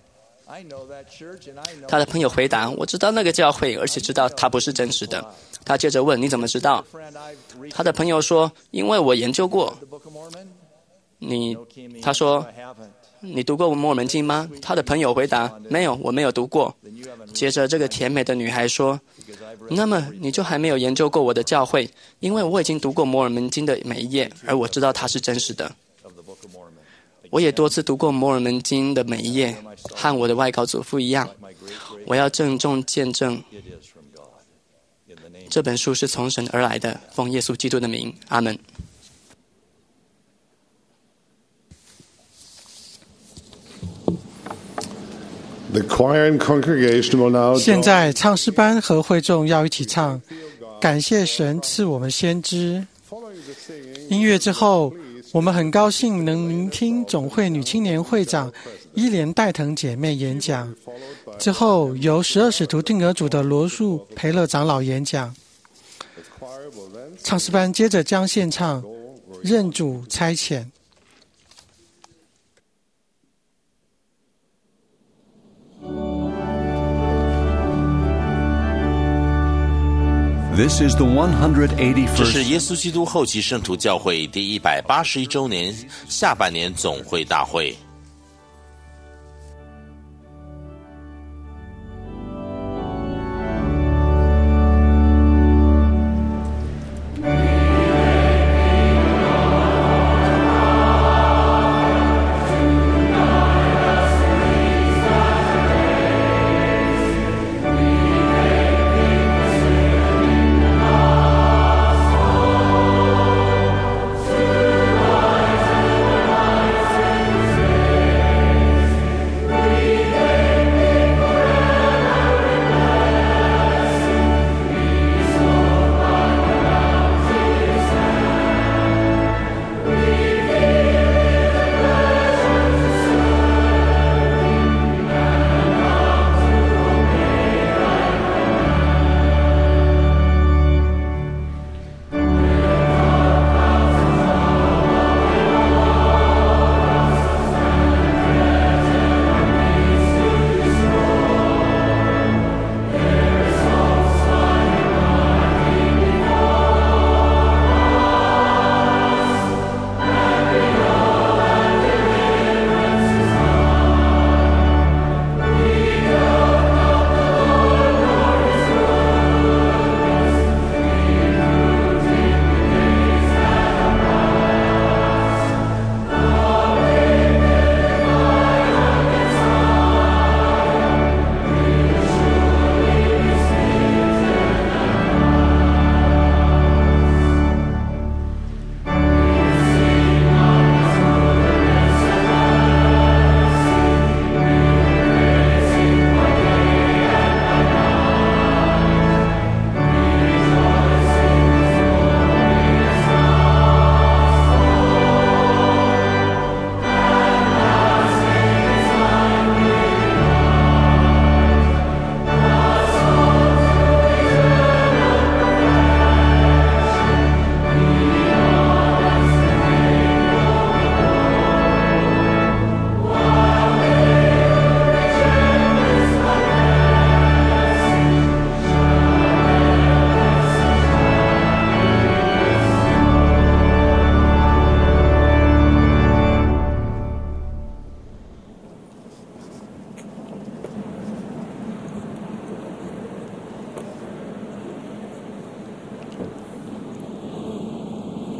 她的朋友回答：“我知道那个教会，而且知道它不是真实的。”她接着问：“你怎么知道？”她的朋友说：“因为我研究过。”你，她说。你读过摩尔门经吗？他的朋友回答：没有，我没有读过。接着这个甜美的女孩说：那么你就还没有研究过我的教会，因为我已经读过摩尔门经的每一页，而我知道它是真实的。我也多次读过摩尔门经的每一页，和我的外高祖父一样。我要郑重见证，这本书是从神而来的，奉耶稣基督的名，阿门。 现在唱诗班和会众要一起唱感谢神赐我们先知。音乐之后，我们很高兴能聆听总会女青年会长伊莲戴腾姐妹演讲，之后由十二使徒定额组的罗素培勒长老演讲。唱诗班接着将献唱任主差遣。 This is the one hundred eighty-first. 这是耶稣基督后期圣徒教会第一百八十一周年下半年总会大会。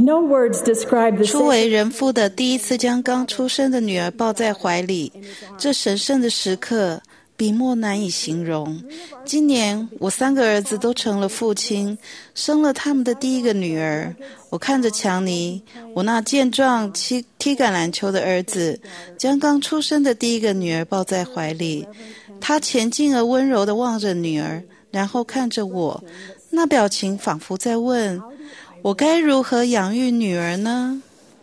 初为人父的第一次将刚出生的女儿抱在怀里，这神圣的时刻笔墨难以形容。今年我三个儿子都成了父亲，生了他们的第一个女儿。我看着强尼，我那健壮踢踢橄榄球的儿子，将刚出生的第一个女儿抱在怀里。他前进而温柔地望着女儿，然后看着我，那表情仿佛在问我该如何养育女儿呢？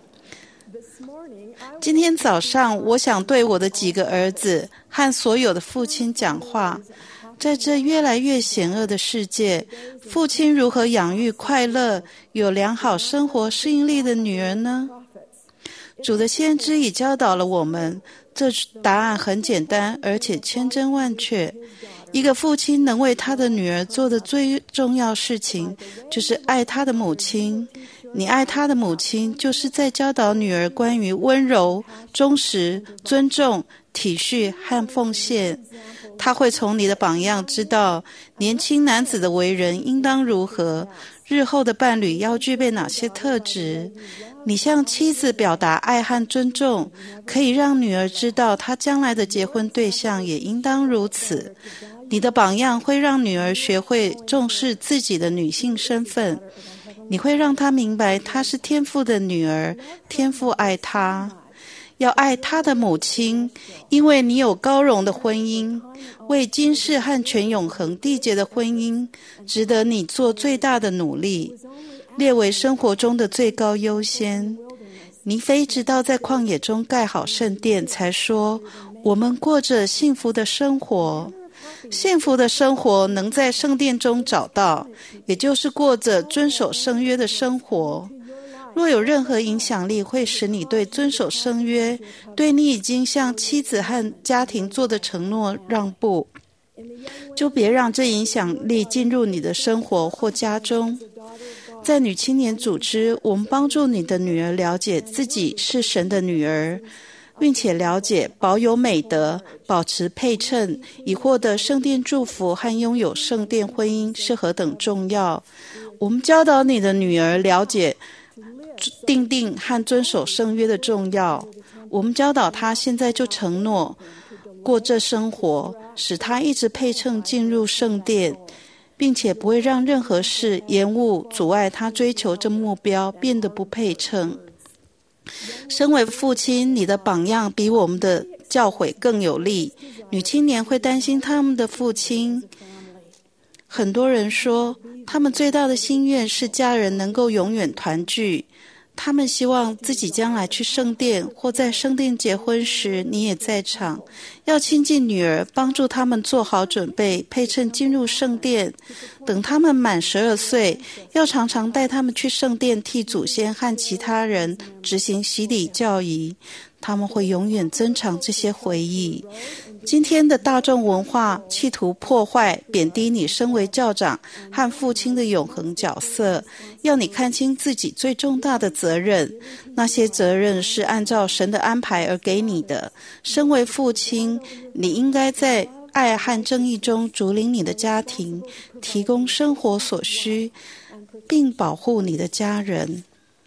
今天早上，我想对我的几个儿子和所有的父亲讲话。在这越来越险恶的世界，父亲如何养育快乐、有良好生活适应力的女儿呢？主的先知已教导了我们，这答案很简单，而且千真万确。一个父亲能为他的女儿做的最重要事情，就是爱他的母亲。你爱他的母亲，就是在教导女儿关于温柔、忠实、尊重、体恤和奉献。他会从你的榜样知道年轻男子的为人应当如何，日后的伴侣要具备哪些特质。你向妻子表达爱和尊重，可以让女儿知道她将来的结婚对象也应当如此。你的榜样会让女儿学会重视自己的女性身份，你会让她明白她是天父的女儿，天父爱她。要爱她的母亲，因为你有高荣的婚姻，为今世和全永恒缔结的婚姻，值得你做最大的努力，列为生活中的最高优先。你非直到在旷野中盖好圣殿，才说我们过着幸福的生活。幸福的生活能在圣殿中找到，也就是过着遵守圣约的生活。若有任何影响力会使你对遵守圣约，对你已经向妻子和家庭做的承诺让步，就别让这影响力进入你的生活或家中。在女青年组织，我们帮助你的女儿了解自己是神的女儿，并且了解保有美德、保持配称，以获得圣殿祝福和拥有圣殿婚姻是何等重要。我们教导你的女儿了解订定和遵守圣约的重要。我们教导她现在就承诺过这生活，使她一直配称进入圣殿，并且不会让任何事延误阻碍她追求这目标，变得不配称。身为父亲，你的榜样比我们的教诲更有力。女青年会担心他们的父亲。很多人说，他们最大的心愿是家人能够永远团聚。他们希望自己将来去圣殿，或在圣殿结婚时你也在场，要亲近女儿，帮助他们做好准备，配称进入圣殿。等他们满十二岁，要常常带他们去圣殿，替祖先和其他人执行洗礼教仪。他们会永远珍藏这些回忆。今天的大众文化企图破坏、贬低你身为教长和父亲的永恒角色，要你看清自己最重大的责任。那些责任是按照神的安排而给你的。身为父亲，你应该在爱和正义中主领你的家庭，提供生活所需，并保护你的家人。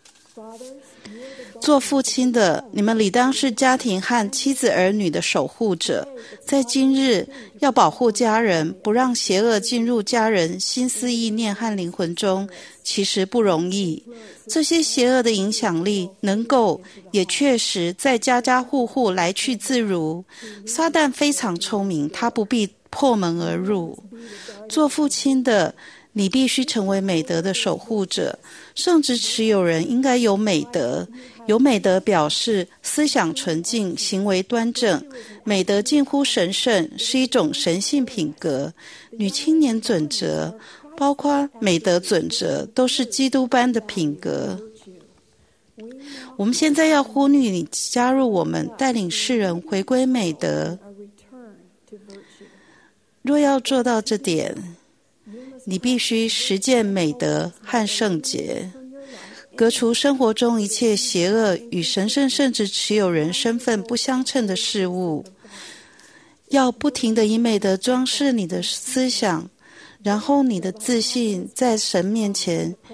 做父亲的，你们理当是家庭和妻子儿女的守护者。在今日，要保护家人，不让邪恶进入家人心思意念和灵魂中，其实不容易。这些邪恶的影响力能够，也确实在家家户户来去自如。撒旦非常聪明，他不必破门而入。做父亲的，你必须成为美德的守护者。圣职持有人应该有美德。有美德表示思想纯净，行为端正。美德近乎神圣，是一种神性品格。女青年准则，包括美德准则，都是基督般的品格。我们现在要呼吁你加入我们，带领世人回归美德。若要做到这点，你必须实践美德和圣洁，革除生活中一切邪恶与神圣圣职持有人身份不相称的事物。要不停地以美德装饰你的思想，然后你的自信在神面前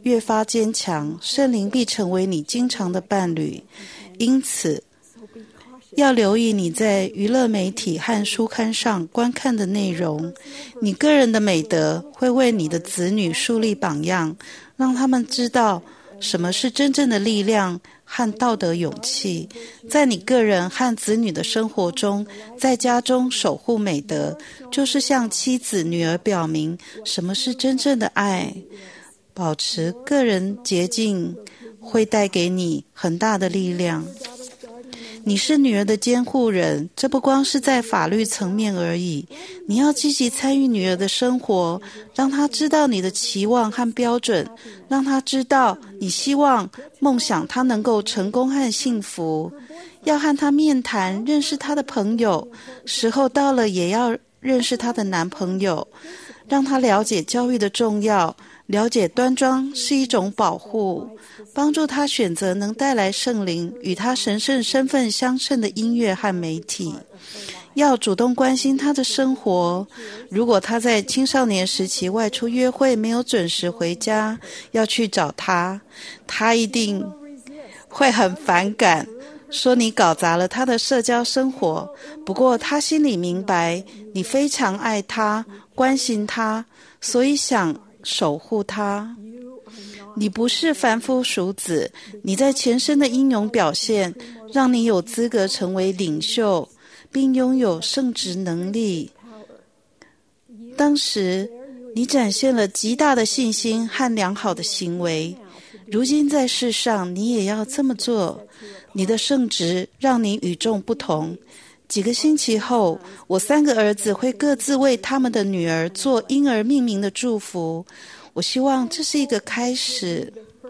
越发坚强，圣灵必成为你经常的伴侣。因此，要留意你在娱乐媒体和书刊上观看的内容。你个人的美德会为你的子女树立榜样，让他们知道什么是真正的力量和道德勇气。在你个人和子女的生活中，在家中守护美德，就是向妻子、女儿表明什么是真正的爱。保持个人洁净会带给你很大的力量。你是女儿的监护人，这不光是在法律层面而已。你要积极参与女儿的生活，让她知道你的期望和标准，让她知道你希望、梦想她能够成功和幸福。要和她面谈，认识她的朋友，时候到了也要认识她的男朋友，让她了解教育的重要，了解端庄是一种保护，帮助他选择能带来圣灵与他神圣身份相称的音乐和媒体。要主动关心他的生活。如果他在青少年时期外出约会没有准时回家，要去找他，他一定会很反感，说你搞砸了他的社交生活。不过他心里明白你非常爱他，关心他，所以想守护他。你不是凡夫俗子，你在前生的英勇表现让你有资格成为领袖，并拥有圣职能力。当时你展现了极大的信心和良好的行为，如今在世上你也要这么做。你的圣职让你与众不同。几个星期后，我三个儿子会各自为他们的女儿做婴儿命名的祝福。我希望这是一个开始，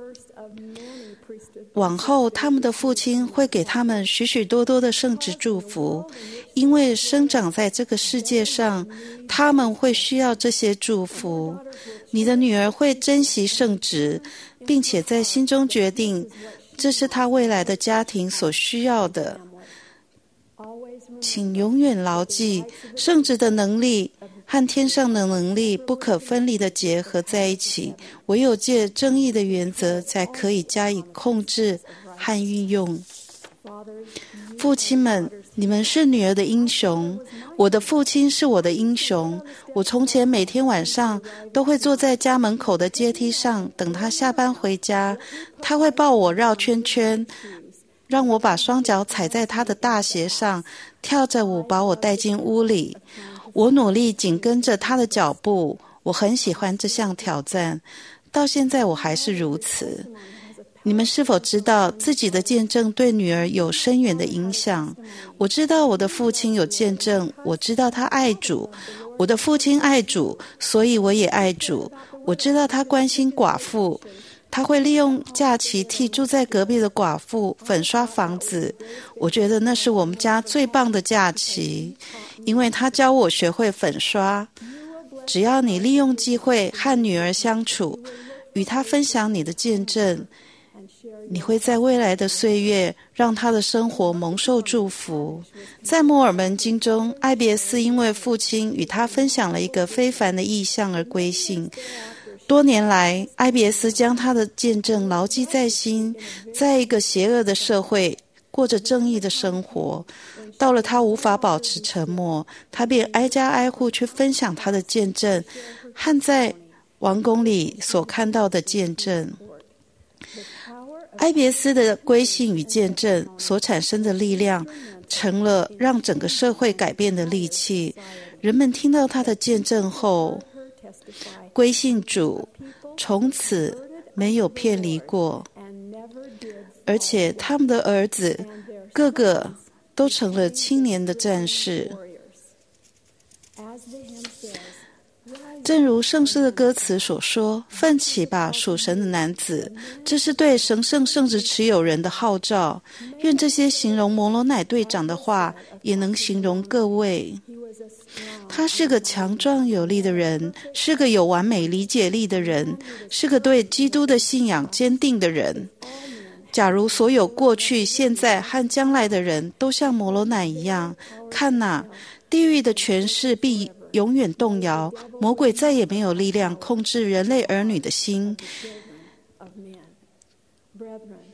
往后他们的父亲会给他们许许多多的圣职祝福，因为生长在这个世界上，他们会需要这些祝福。你的女儿会珍惜圣职，并且在心中决定这是她未来的家庭所需要的。请永远牢记，圣职的能力和天上的能力不可分离地结合在一起，唯有借正义的原则才可以加以控制和运用。父亲们，你们是女儿的英雄，我的父亲是我的英雄。我从前每天晚上都会坐在家门口的阶梯上等他下班回家，他会抱我绕圈圈，让我把双脚踩在他的大鞋上，跳着舞把我带进屋里。我努力紧跟着他的脚步，我很喜欢这项挑战，到现在我还是如此。你们是否知道自己的见证对女儿有深远的影响？我知道我的父亲有见证，我知道他爱主，我的父亲爱主，所以我也爱主。我知道他关心寡妇，他会利用假期替住在隔壁的寡妇粉刷房子。我觉得那是我们家最棒的假期，因为他教我学会粉刷。只要你利用机会和女儿相处，与她分享你的见证，你会在未来的岁月让她的生活蒙受祝福。在摩尔门经中，艾别斯因为父亲与他分享了一个非凡的意象而归信。多年来，艾别斯将他的见证牢记在心，在一个邪恶的社会过着正义的生活。到了他无法保持沉默，他便挨家挨户去分享他的见证和在王宫里所看到的见证。艾别斯的归信与见证所产生的力量，成了让整个社会改变的利器。人们听到他的见证后，归信主，从此没有偏离过，而且他们的儿子个个都成了青年的战士。正如圣诗的歌词所说，奋起吧，属神的男子，这是对神圣圣职持有人的号召。愿这些形容摩罗乃队长的话也能形容各位。他是个强壮有力的人，是个有完美理解力的人，是个对基督的信仰坚定的人。假如所有过去、现在和将来的人都像摩罗乃一样，看哪，地狱的权势必永远动摇，魔鬼再也没有力量控制人类儿女的心。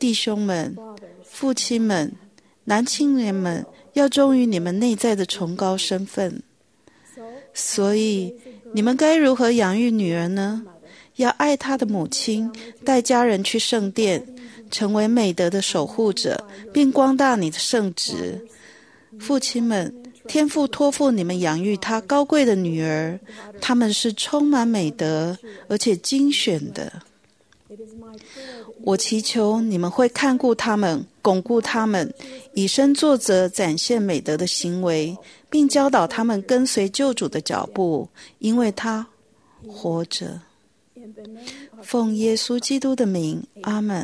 弟兄们、父亲们、男青年们，要忠于你们内在的崇高身份。所以，你们该如何养育女儿呢？要爱她的母亲，带家人去圣殿，成为美德的守护者，并光大你的圣职。父亲们，天父托付你们养育他高贵的女儿，她们是充满美德而且精选的。我祈求你们会看顾他们，巩固他们，以身作则，展现美德的行为，并教导他们跟随救主的脚步，因为他活着。奉耶稣基督的名，阿们。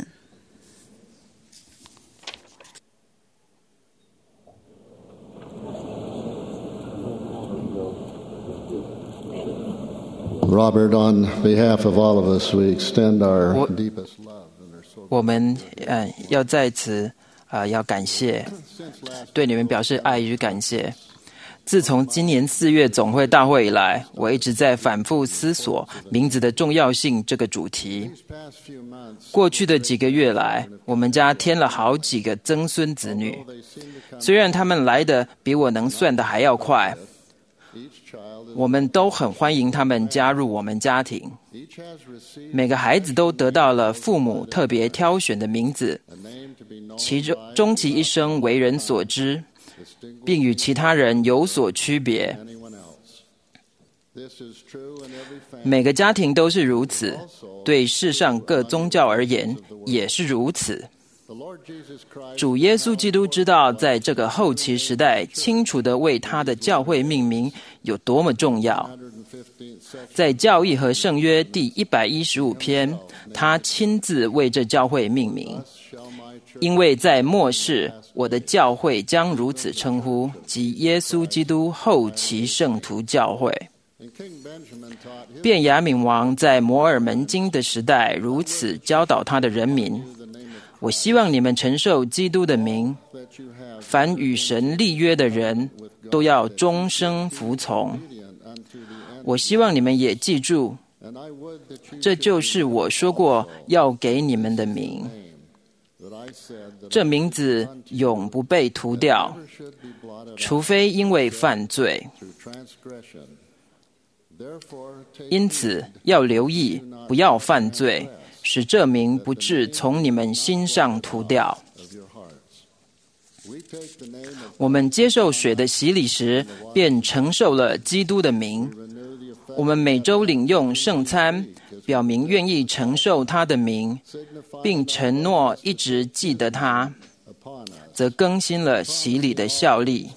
Robert, on behalf of all of us, we extend our deepest love. 我们呃要在此啊、呃、要感谢，对你们表示爱与感谢。自从今年四月总会大会以来，我一直在反复思索名字的重要性这个主题。过去的几个月来，我们家添了好几个曾孙子女，虽然他们来的比我能算的还要快，我们都很欢迎他们加入我们家庭。每个孩子都得到了父母特别挑选的名字，其中终其一生为人所知，并与其他人有所区别。每个家庭都是如此，对世上各宗教而言也是如此。主耶稣基督知道在这个后期时代清楚地为他的教会命名有多么重要。在教义和圣约第一百一十五篇，他亲自为这教会命名，因为在末世我的教会将如此称呼，即耶稣基督后期圣徒教会。便雅悯王在摩尔门经的时代如此教导他的人民，我希望你们承受基督的名，凡与神立约的人都要终生服从。我希望你们也记住，这就是我说过要给你们的名。这名字永不被涂掉，除非因为犯罪。因此要留意，不要犯罪，使这名不致从你们心上涂掉。我们接受水的洗礼时，便承受了基督的名。我们每周领用圣餐，表明愿意承受他的名，并承诺一直记得他，则更新了洗礼的效力。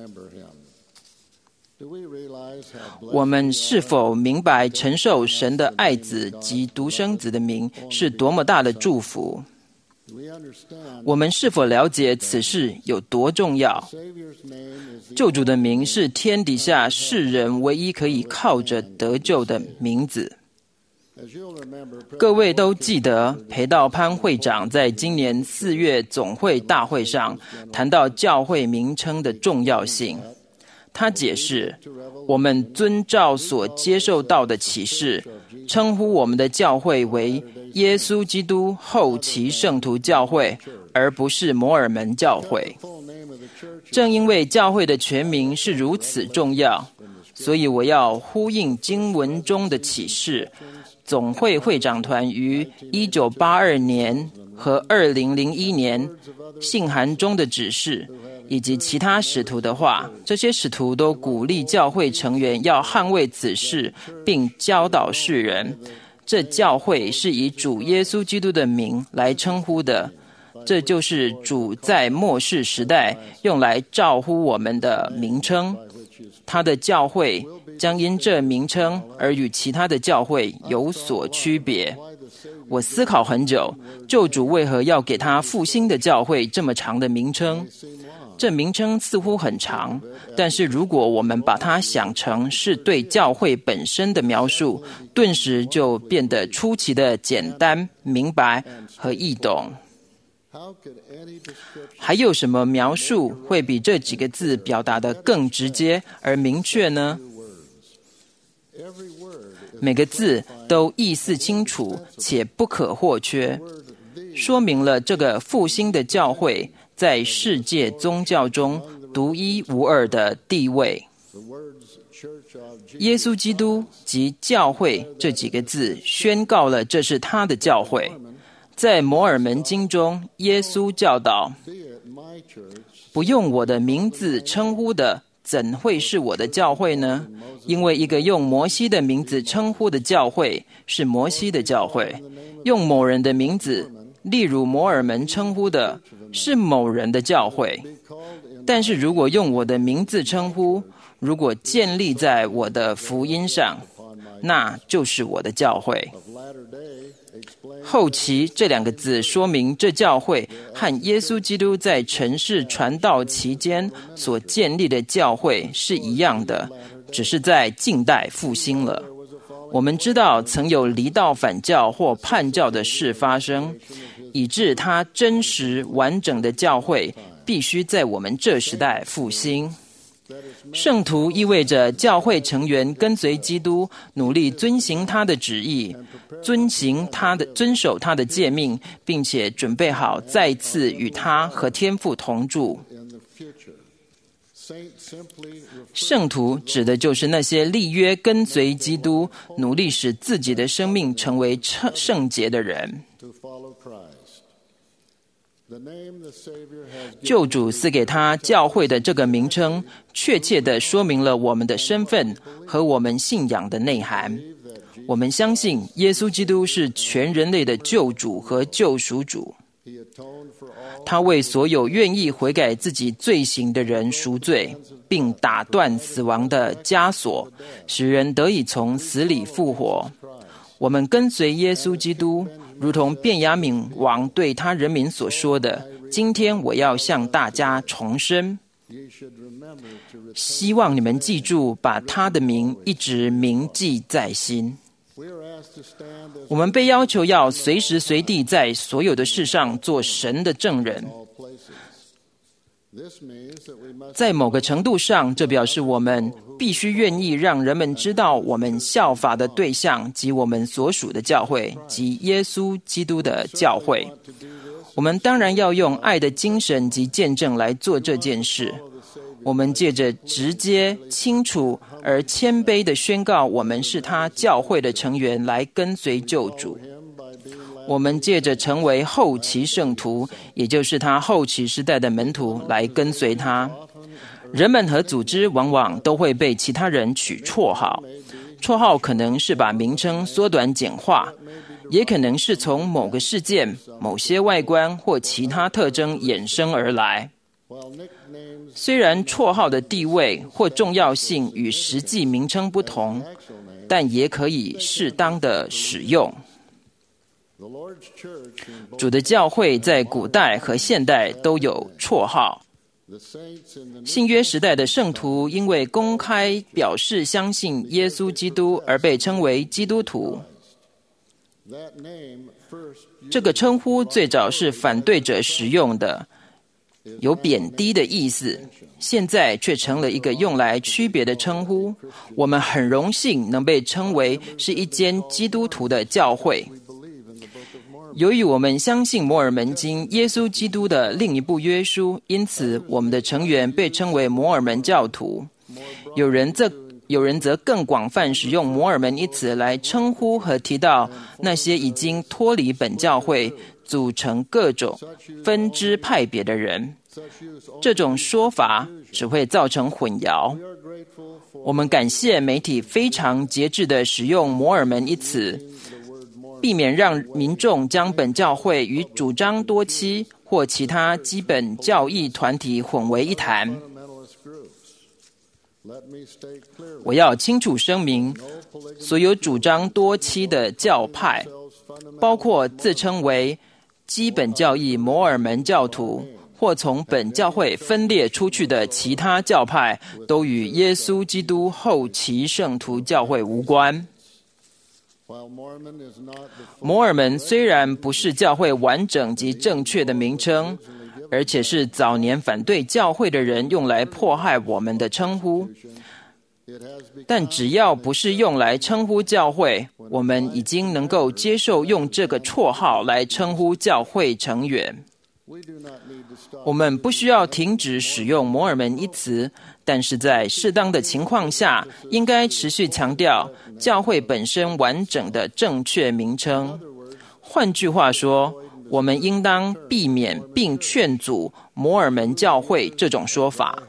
我们是否明白承受神的爱子及独生子的名是多么大的祝福？我们是否了解此事有多重要？救主的名是天底下世人唯一可以靠着得救的名字。各位都记得裴道潘会长在今年四月总会大会上谈到教会名称的重要性。他解释，我们遵照所接受到的启示，称呼我们的教会为耶稣基督后期圣徒教会，而不是摩尔门教会。正因为教会的全名是如此重要，所以我要呼应经文中的启示，总会会长团于一九八二年和二零零一年信函中的指示，以及其他使徒的话。这些使徒都鼓励教会成员要捍卫此事，并教导世人，这教会是以主耶稣基督的名来称呼的，这就是主在末世时代用来招呼我们的名称。他的教会将因这名称而与其他的教会有所区别。我思考很久，救主为何要给他复兴的教会这么长的名称？这名称似乎很长，但是如果我们把它想成是对教会本身的描述，顿时就变得出奇的简单、明白和易懂。还有什么描述会比这几个字表达得更直接而明确呢？每个字都意思清楚且不可或缺。 说明了这个复兴的教会在世界宗教中独一无二的地位。耶稣基督及教会这几个字宣告了这是他的教会。在摩尔门经中，耶稣教导，不用我的名字称呼的，怎会是我的教会呢？因为一个用摩西的名字称呼的教会是摩西的教会，用某人的名字，例如摩尔门称呼的是某人的教会。但是如果用我的名字称呼，如果建立在我的福音上，那就是我的教会。后期这两个字说明这教会和耶稣基督在尘世传道期间所建立的教会是一样的，只是在近代复兴了。我们知道曾有离道反教或叛教的事发生，以致他真实完整的教会必须在我们这时代复兴。圣徒意味着教会成员跟随基督，努力遵行他的旨意，遵行他的遵守他的诫命，并且准备好再次与他和天父同住。圣徒指的就是那些立约跟随基督，努力使自己的生命成为圣洁的人。救主赐给他教会的这个名称，确切地说明了我们的身份和我们信仰的内涵。我们相信耶稣基督是全人类的救主和救赎主，他为所有愿意悔改自己罪行的人赎罪，并打断死亡的枷锁，使人得以从死里复活。我们跟随耶稣基督，如同便雅悯王对他人民所说的，今天我要向大家重申，希望你们记住，把他的名一直铭记在心。我们被要求要随时随地在所有的事上做神的证人。在某个程度上，这表示我们必须愿意让人们知道我们效法的对象及我们所属的教会及耶稣基督的教会。我们当然要用爱的精神及见证来做这件事。我们借着直接、清楚而谦卑地宣告我们是他教会的成员来跟随救主。我们借着成为后期圣徒，也就是他后期时代的门徒来跟随他。人们和组织往往都会被其他人取绰号，绰号可能是把名称缩短简化，也可能是从某个事件、某些外观或其他特征衍生而来。虽然绰号的地位或重要性与实际名称不同，但也可以适当的使用。主的教会在古代和现代都有绰号。新约时代的圣徒因为公开表示相信耶稣基督而被称为基督徒。这个称呼最早是反对者使用的，有贬低的意思，现在却成了一个用来区别的称呼。我们很荣幸能被称为是一间基督徒的教会。由于我们相信摩尔门经耶稣基督的另一部约书，因此我们的成员被称为摩尔门教徒。有人则有人则更广泛使用摩尔门一词来称呼和提到那些已经脱离本教会，组成各种分支派别的人。这种说法只会造成混淆。我们感谢媒体非常节制地使用摩尔门一词，避免让民众将本教会与主张多妻或其他基本教义团体混为一谈。我要清楚声明，所有主张多妻的教派，包括自称为基本教义摩尔门教徒或从本教会分裂出去的其他教派，都与耶稣基督后期圣徒教会无关。摩尔门虽然不是教会完整及正确的名称，而且是早年反对教会的人用来迫害我们的称呼， 但只要不是用来称呼教会，我们已经能够接受用这个绰号来称呼教会成员。我们不需要停止使用摩尔门一词，但是在适当的情况下，应该持续强调教会本身完整的正确名称。换句话说，我们应当避免并劝阻摩尔门教会这种说法。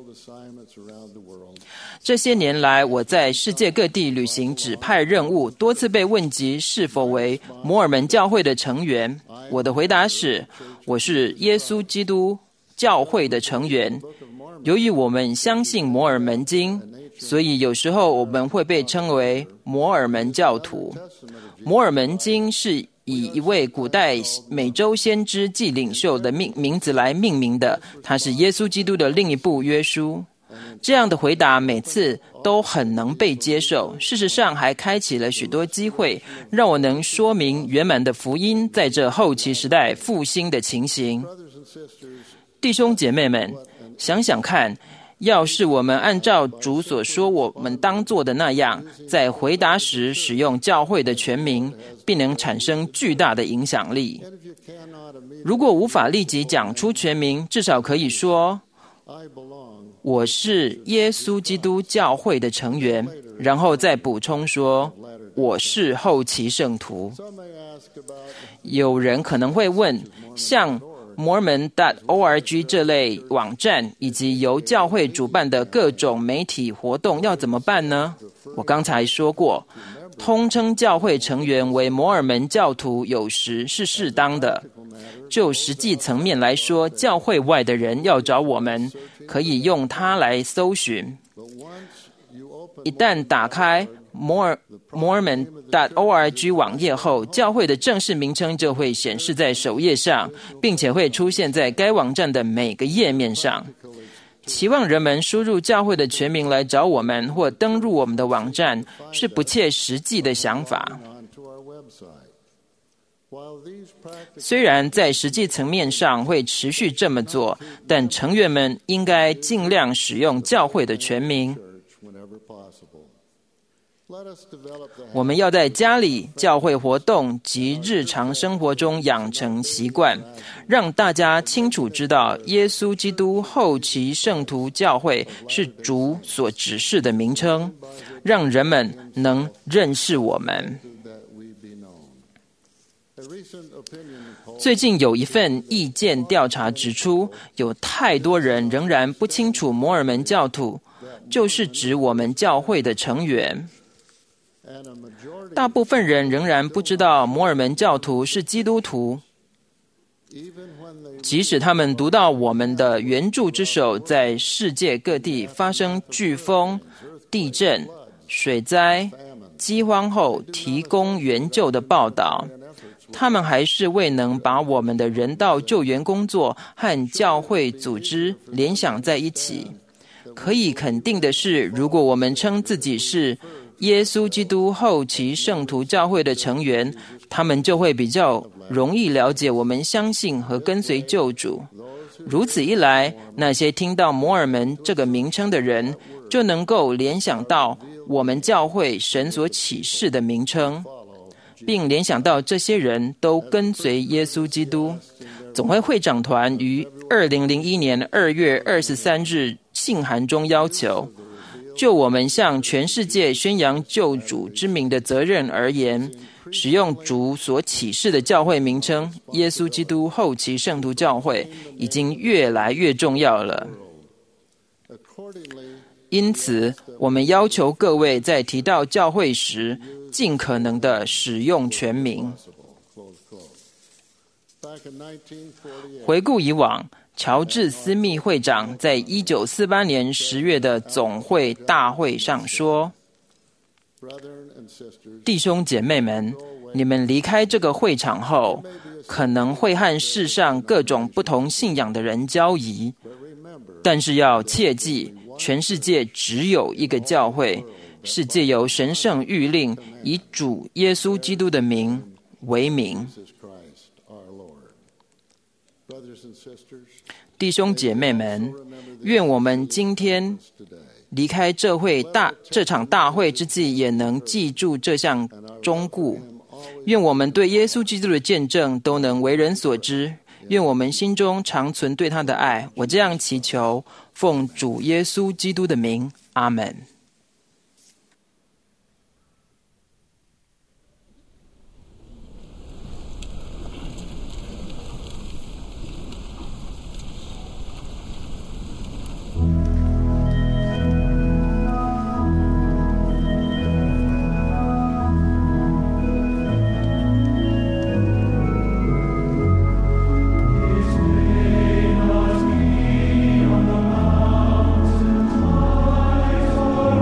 这些年来，我在世界各地履行指派任务，多次被问及是否为摩尔门教会的成员。我的回答是，我是耶稣基督教会的成员。由于我们相信摩尔门经，所以有时候我们会被称为摩尔门教徒。摩尔门经是以一位古代美洲先知暨领袖的名名字来命名的，他是耶稣基督的另一部约书。这样的回答每次都很能被接受，事实上还开启了许多机会，让我能说明圆满的福音在这后期时代复兴的情形。弟兄姐妹们，想想看，要是我们按照主所说我们当做的那样，在回答时使用教会的全名，必能产生巨大的影响力。如果无法立即讲出全名，至少可以说我是耶稣基督教会的成员，然后再补充说我是后期圣徒。有人可能会问，像 Mormon 点 org 这类网站以及由教会主办的各种媒体活动要怎么办呢？我刚才说过，通称教会成员为摩尔门教徒有时是适当的。就实际层面来说，教会外的人要找我们，可以用它来搜寻。一旦打开 Mormon 点 org 网页后，教会的正式名称就会显示在首页上，并且会出现在该网站的每个页面上。期望人们输入教会的全名来找我们或登入我们的网站，是不切实际的想法。虽然在实际层面上会持续这么做，但成员们应该尽量使用教会的全名。我们要在家里、教会活动及日常生活中养成习惯，让大家清楚知道耶稣基督后期圣徒教会是主所指示的名称，让人们能认识我们。最近有一份意见调查指出，有太多人仍然不清楚摩尔门教徒就是指我们教会的成员。大部分人仍然不知道摩尔门教徒是基督徒，即使他们读到我们的援助之手在世界各地发生飓风、地震、水灾、饥荒后提供援救的报道，他们还是未能把我们的人道救援工作和教会组织联想在一起。可以肯定的是，如果我们称自己是耶稣基督后期圣徒教会的成员，他们就会比较容易了解我们相信和跟随救主。如此一来，那些听到摩尔门这个名称的人就能够联想到我们教会神所启示的名称，并联想到这些人都跟随耶稣基督。总会会长团于二零零一年二月二十三日信函中要求，就我们向全世界宣扬救主之名的责任而言，使用主所启示的教会名称耶稣基督后期圣徒教会已经越来越重要了。因此，我们要求各位在提到教会时，尽可能的使用全名。回顾以往，乔治·斯密会长在一九四八年十月的总会大会上说：弟兄姐妹们，你们离开这个会场后，可能会和世上各种不同信仰的人交谊，但是要切记，全世界只有一个教会，是借由神圣谕令，以主耶稣基督的名为名。弟兄姐妹们，愿我们今天离开这会大这场大会之际，也能记住这项忠告。愿我们对耶稣基督的见证都能为人所知，愿我们心中常存对他的爱。我这样祈求，奉主耶稣基督的名，阿们。 High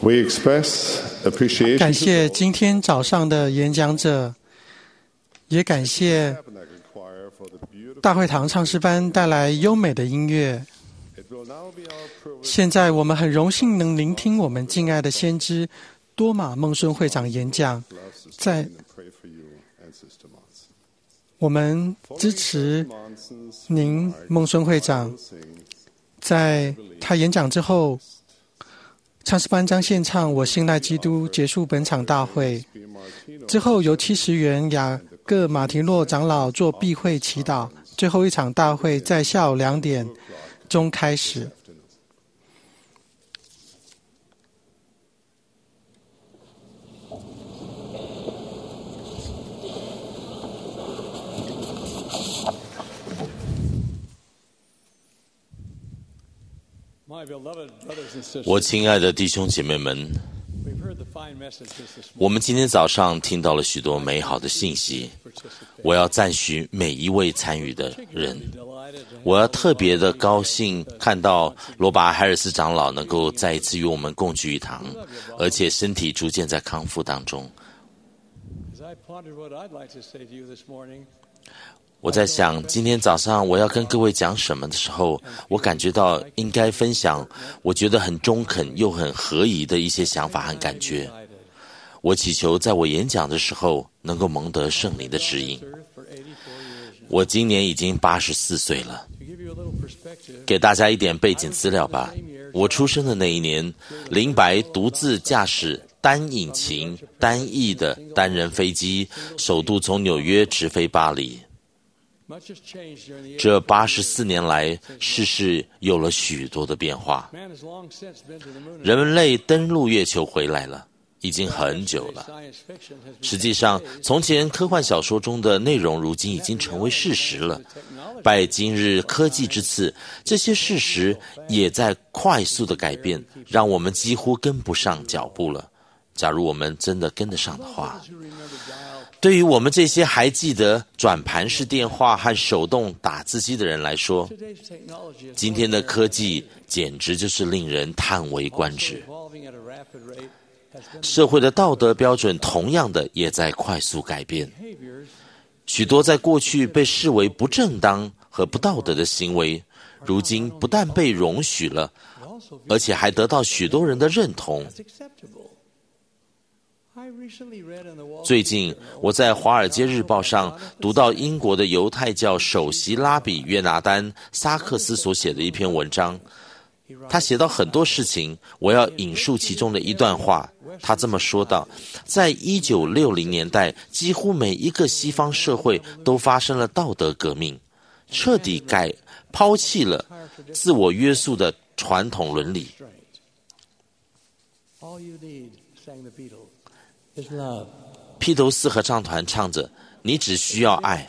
We express appreciation 感谢今天早上的演讲者，也感谢大会堂唱诗班带来优美的音乐。现在我们很荣幸能聆听我们敬爱的先知多马孟孙会长演讲。在我们支持您孟孙会长，在他演讲之后，唱诗班将献唱《我信赖基督》，结束本场大会。之后由七十元雅各马提诺长老做闭会祈祷。最后一场大会在下午两点钟开始。 我亲爱的弟兄姐妹们，我们今天早上听到了许多美好的信息，我要赞许每一位参与的人。我要特别的高兴看到罗拔海尔斯长老能够再一次与我们共聚一堂，而且身体逐渐在康复当中。我在想今天早上我要跟各位讲什么的时候，我感觉到应该分享我觉得很中肯又很合宜的一些想法和感觉。我祈求在我演讲的时候能够蒙得圣灵的指引。我今年已经八十四岁了，给大家一点背景资料吧。我出生的那一年，林白独自驾驶单引擎单翼的单人飞机，首度从纽约直飞巴黎。这八十四年来，世事有了许多的变化。人类登陆月球回来了，已经很久了。实际上，从前科幻小说中的内容，如今已经成为事实了。拜今日科技之赐，这些事实也在快速的改变，让我们几乎跟不上脚步了。假如我们真的跟得上的话，对于我们这些还记得转盘式电话和手动打字机的人来说，今天的科技简直就是令人叹为观止。社会的道德标准同样的也在快速改变，许多在过去被视为不正当和不道德的行为，如今不但被容许了，而且还得到许多人的认同。最近我在《华尔街日报》上读到英国的犹太教首席拉比约拿丹·萨克斯所写的一篇文章。他写到很多事情，我要引述其中的一段话。他这么说道：在一九六零年代，几乎每一个西方社会都发生了道德革命，彻底改抛弃了自我约束的传统伦理。披头士合唱团唱着：你只需要爱。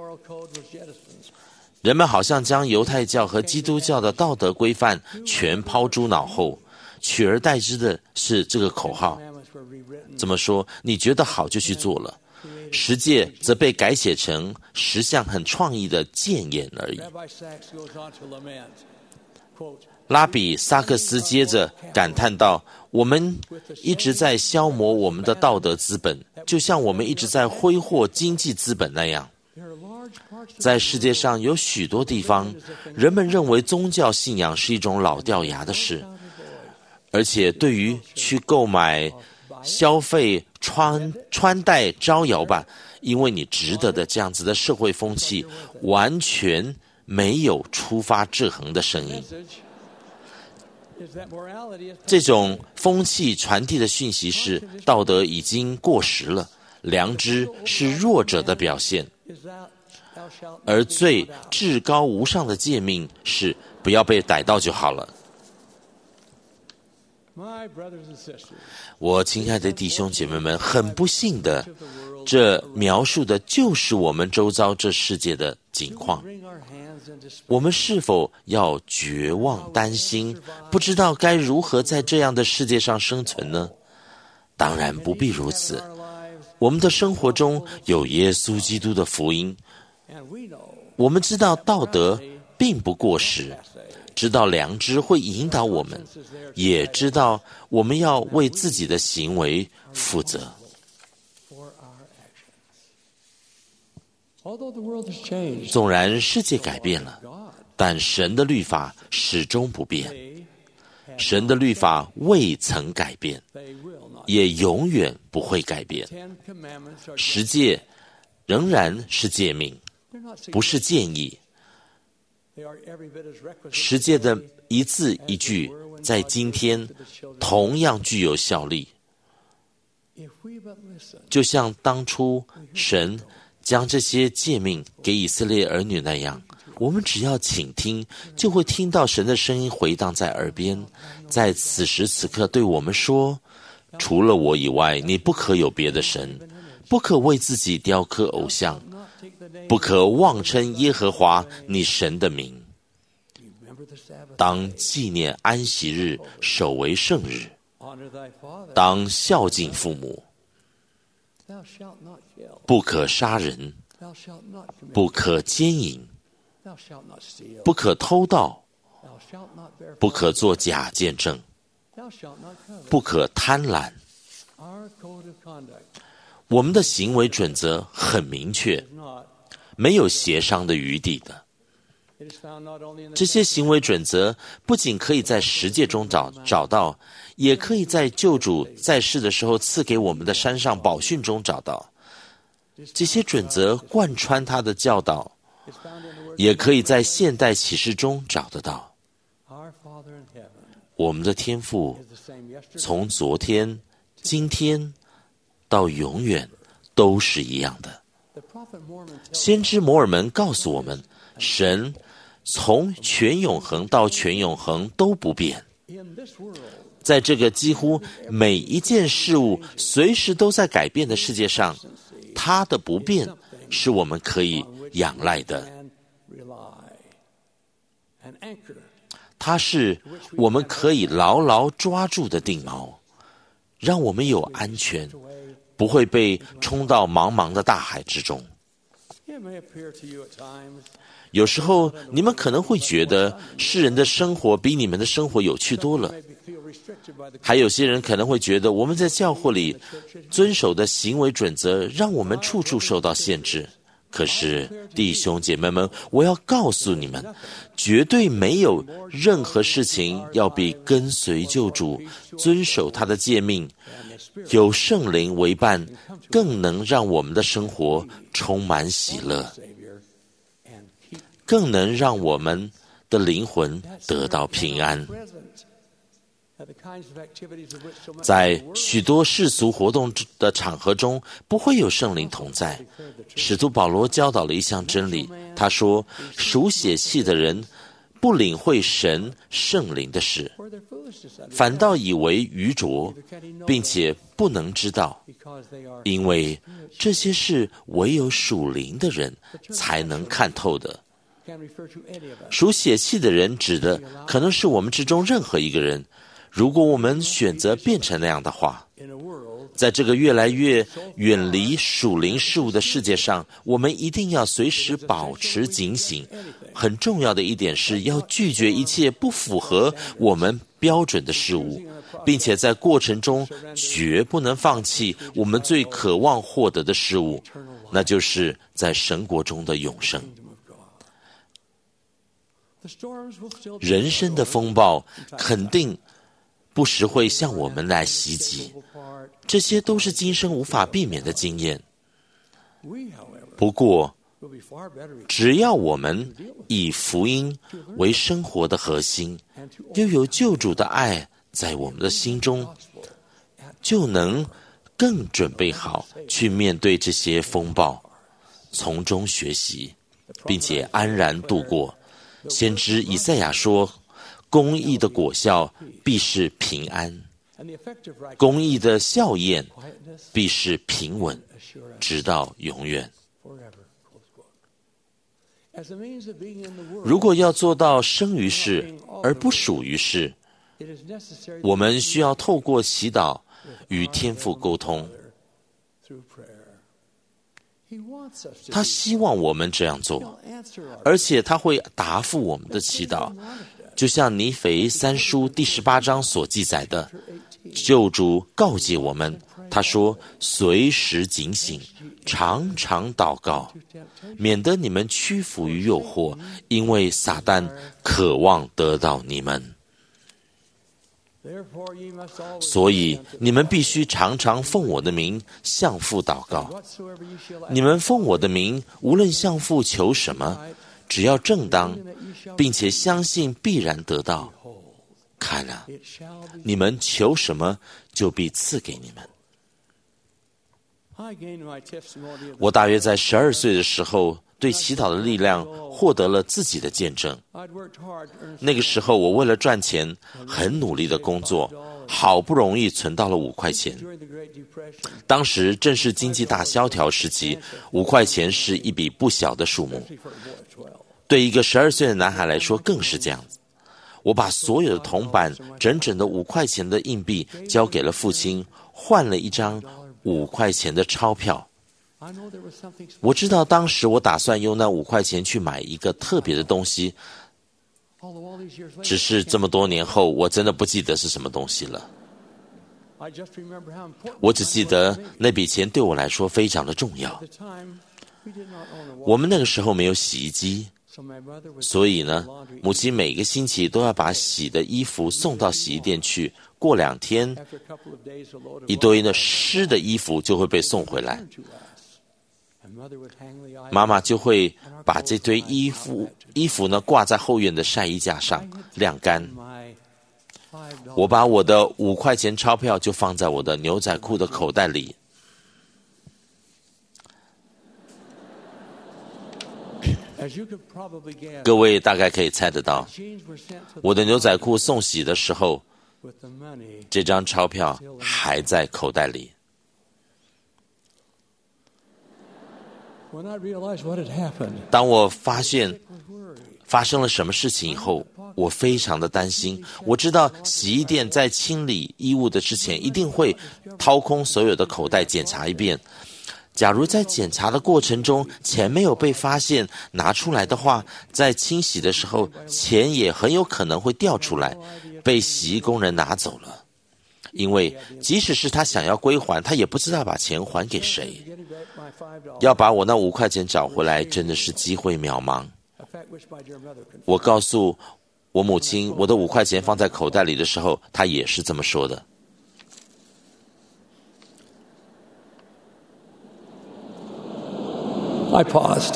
人们好像将犹太教和基督教的道德规范全抛诸脑后，取而代之的是这个口号。怎么说？你觉得好就去做了。十诫则被改写成十项很创意的谏言而已。拉比萨克斯接着感叹道：我们一直在消磨我们的道德资本，就像我们一直在挥霍经济资本那样。在世界上有许多地方，人们认为宗教信仰是一种老掉牙的事，而且对于去购买、消费、穿穿戴、招摇吧，因为你值得的这样子的社会风气，完全没有出发制衡的声音。这种风气传递的讯息是，道德已经过时了，良知是弱者的表现，而最至高无上的诫命是不要被逮到就好了。我亲爱的弟兄姐妹们，很不幸的，这描述的就是我们周遭这世界的景况。我们是否要绝望、担心，不知道该如何在这样的世界上生存呢？当然不必如此。我们的生活中有耶稣基督的福音，我们知道道德并不过时， 知道良知会引导我们，也知道我们要为自己的行为负责。纵然世界改变了，但神的律法始终不变。神的律法未曾改变，也永远不会改变。十诫仍然是诫命，不是建议。十诫的一字一句，在今天同样具有效力。就像当初神将这些诫命给以色列儿女那样，我们只要倾听，就会听到神的声音回荡在耳边，在此时此刻对我们说，除了我以外，你不可有别的神，不可为自己雕刻偶像，不可妄称耶和华你神的名。当纪念安息日，守为圣日，当孝敬父母，不可杀人，不可奸淫，不可偷盗，不可作假见证，不可贪婪。我们的行为准则很明确，没有协商的余地的。这些行为准则不仅可以在十诫中找找到，也可以在救主在世的时候赐给我们的山上宝训中找到。这些准则贯穿他的教导，也可以在现代启示中找得到。我们的天父从昨天、今天到永远都是一样的。先知摩尔门告诉我们，神从全永恒到全永恒都不变。在这个几乎每一件事物随时都在改变的世界上，他的不变是我们可以仰赖的，它是我们可以牢牢抓住的定锚，让我们有安全，不会被冲到茫茫的大海之中。有时候你们可能会觉得世人的生活比你们的生活有趣多了，还有些人可能会觉得我们在教会里遵守的行为准则让我们处处受到限制。可是弟兄姐妹们，我要告诉你们，绝对没有任何事情要比跟随救主，遵守他的诫命，有圣灵为伴，更能让我们的生活充满喜乐，更能让我们的灵魂得到平安。在许多世俗活动的场合中，不会有圣灵同在。使徒保罗教导了一项真理，他说，属血气的人不领会神圣灵的事，反倒以为愚拙，并且不能知道，因为这些事唯有属灵的人才能看透的。属血气的人指的可能是我们之中任何一个人，如果我们选择变成那样的话，在这个越来越远离属灵事物的世界上，我们一定要随时保持警醒。很重要的一点是要拒绝一切不符合我们标准的事物，并且在过程中绝不能放弃我们最渴望获得的事物，那就是在神国中的永生。人生的风暴肯定不时会向我们来袭击，这些都是今生无法避免的经验。不过，只要我们以福音为生活的核心，又有救主的爱在我们的心中，就能更准备好去面对这些风暴，从中学习，并且安然度过。先知以赛亚说，公义的果效必是平安，公义的效验必是平稳，直到永远。如果要做到生于世而不属于世，我们需要透过祈祷与天父沟通。他希望我们这样做，而且他会答复我们的祈祷。 就像尼腓三书第十八章所记载的，救主告诫我们，他说：随时警醒，常常祷告，免得你们屈服于诱惑，因为撒旦渴望得到你们。所以你们必须常常奉我的名向父祷告。你们奉我的名无论向父求什么，只要正当，并且相信必然得到，看啊，你们求什么就必赐给你们。我大约在十二岁的时候，对祈祷的力量获得了自己的见证。那个时候我为了赚钱很努力的工作，好不容易存到了五块钱。当时正是经济大萧条时期，五块钱是一笔不小的数目，对一个十二岁的男孩来说更是这样子。我把所有的铜板整整的五块钱的硬币交给了父亲，换了一张五块钱的钞票。我知道当时我打算用那五块钱去买一个特别的东西，只是这么多年后，我真的不记得是什么东西了。我只记得那笔钱对我来说非常的重要。我们那个时候没有洗衣机，所以呢，母亲每个星期都要把洗的衣服送到洗衣店去，过两天，一堆的湿的衣服就会被送回来。妈妈就会把这堆衣服衣服呢挂在后院的晒衣架上晾干。我把我的五块钱钞票就放在我的牛仔裤的口袋里。各位大概可以猜得到，我的牛仔裤送洗的时候，这张钞票还在口袋里。当我发现发生了什么事情以后，我非常的担心。我知道洗衣店在清理衣物的之前，一定会掏空所有的口袋检查一遍。假如在检查的过程中钱没有被发现拿出来的话，在清洗的时候钱也很有可能会掉出来，被洗衣工人拿走了。因为即使是他想要归还，他也不知道把钱还给谁。要把我那五块钱找回来，真的是机会渺茫。我告诉我母亲我的五块钱放在口袋里的时候，她也是这么说的。 I paused.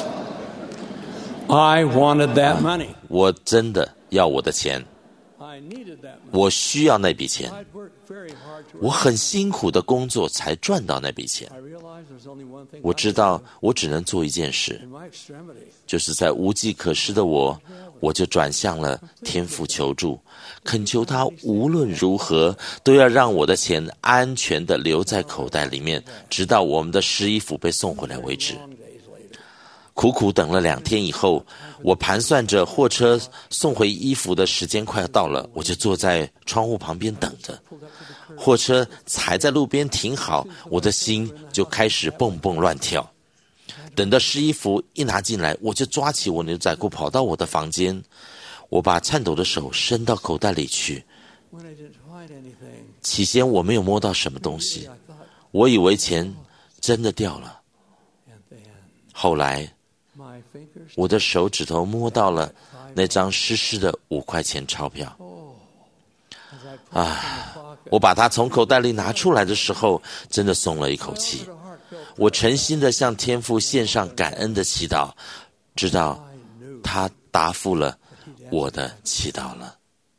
I wanted that money. 我真的要我的钱，我需要那笔钱。我很辛苦的工作才赚到那笔钱。我知道我只能做一件事，就是在无计可施的我，我就转向了天父求助，恳求他无论如何都要让我的钱安全的留在口袋里面，直到我们的湿衣服被送回来为止。苦苦等了两天以后，我盘算着货车送回衣服的时间快要到了，我就坐在窗户旁边等着。货车才在路边停好，我的心就开始蹦蹦乱跳。等到湿衣服一拿进来，我就抓起我牛仔裤跑到我的房间，我把颤抖的手伸到口袋里去。起先我没有摸到什么东西，我以为钱真的掉了。后来我的手指头摸到了那张湿湿的五块钱钞票。啊，我把它从口袋里拿出来的时候，真的松了一口气。我诚心的向天父献上感恩的祈祷，知道他答复了我的祈祷了。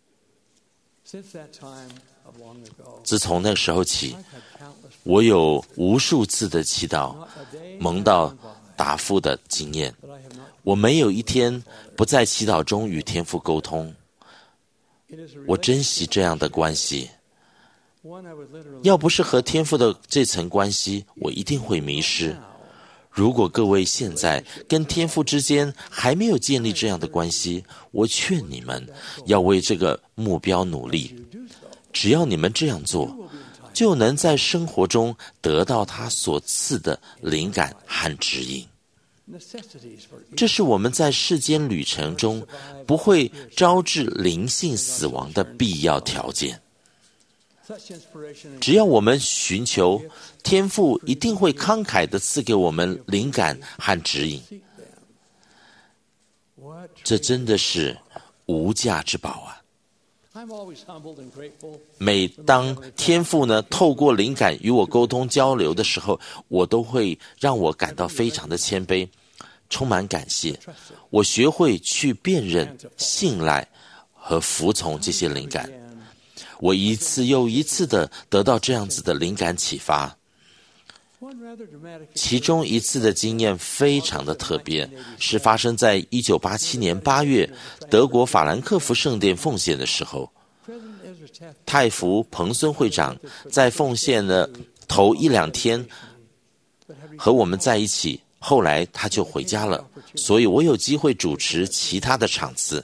自从那个时候起，我有无数次的祈祷蒙到答复的经验，我没有一天不在祈祷中与天父沟通。我珍惜这样的关系，要不是和天父的这层关系，我一定会迷失。如果各位现在跟天父之间还没有建立这样的关系，我劝你们要为这个目标努力。只要你们这样做，就能在生活中得到他所赐的灵感和指引。 这是我们在世间旅程中不会招致灵性死亡的必要条件。只要我们寻求，天父一定会慷慨地赐给我们灵感和指引。这真的是无价之宝啊！每当天父呢透过灵感与我沟通交流的时候，我都会让我感到非常的谦卑，充满感谢。我学会去辨认、信赖和服从这些灵感。我一次又一次的得到这样子的灵感启发。其中一次的经验非常的特别，是发生在一九八七年八月德国法兰克福圣殿奉献的时候。泰福彭孙会长在奉献的头一两天和我们在一起，后来他就回家了，所以我有机会主持其他的场次。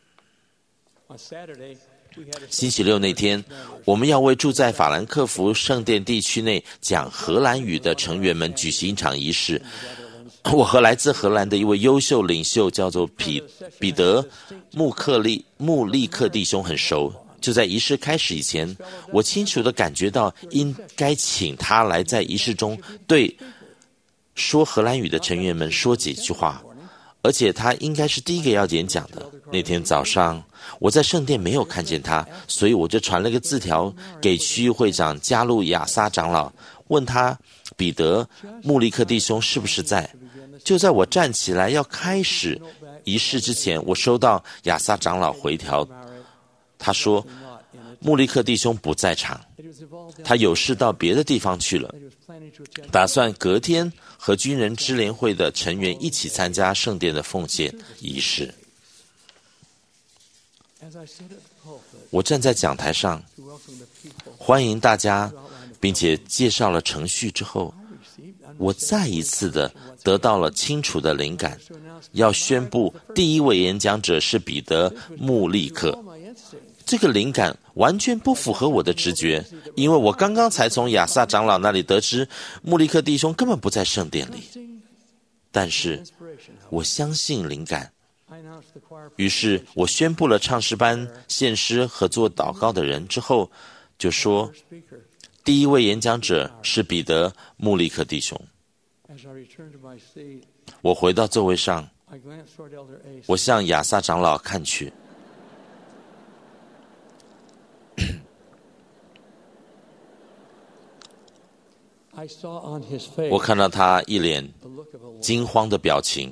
星期六那天，我们要为住在法兰克福圣殿地区内讲荷兰语的成员们举行一场仪式。我和来自荷兰的一位优秀领袖叫做彼彼得穆克利穆利克弟兄很熟。就在仪式开始以前，我清楚地感觉到应该请他来在仪式中对说荷兰语的成员们说几句话，而且他应该是第一个要演讲的。那天早上我在圣殿没有看见他，所以我就传了个字条给区域会长加路亚撒长老，问他彼得穆利克弟兄是不是在。就在我站起来要开始仪式之前，我收到亚撒长老回条，他说穆利克弟兄不在场，他有事到别的地方去了，打算隔天和军人支联会的成员一起参加圣殿的奉献仪式。我站在讲台上欢迎大家，并且介绍了程序之后，我再一次的得到了清楚的灵感，要宣布第一位演讲者是彼得穆利克。这个灵感完全不符合我的直觉，因为我刚刚才从亚萨长老那里得知穆利克弟兄根本不在圣殿里。但是我相信灵感，于是我宣布了唱诗班献诗和做祷告的人之后，就说第一位演讲者是彼得穆利克弟兄。我回到座位上，我向亚萨长老看去，我看到他一脸惊慌的表情。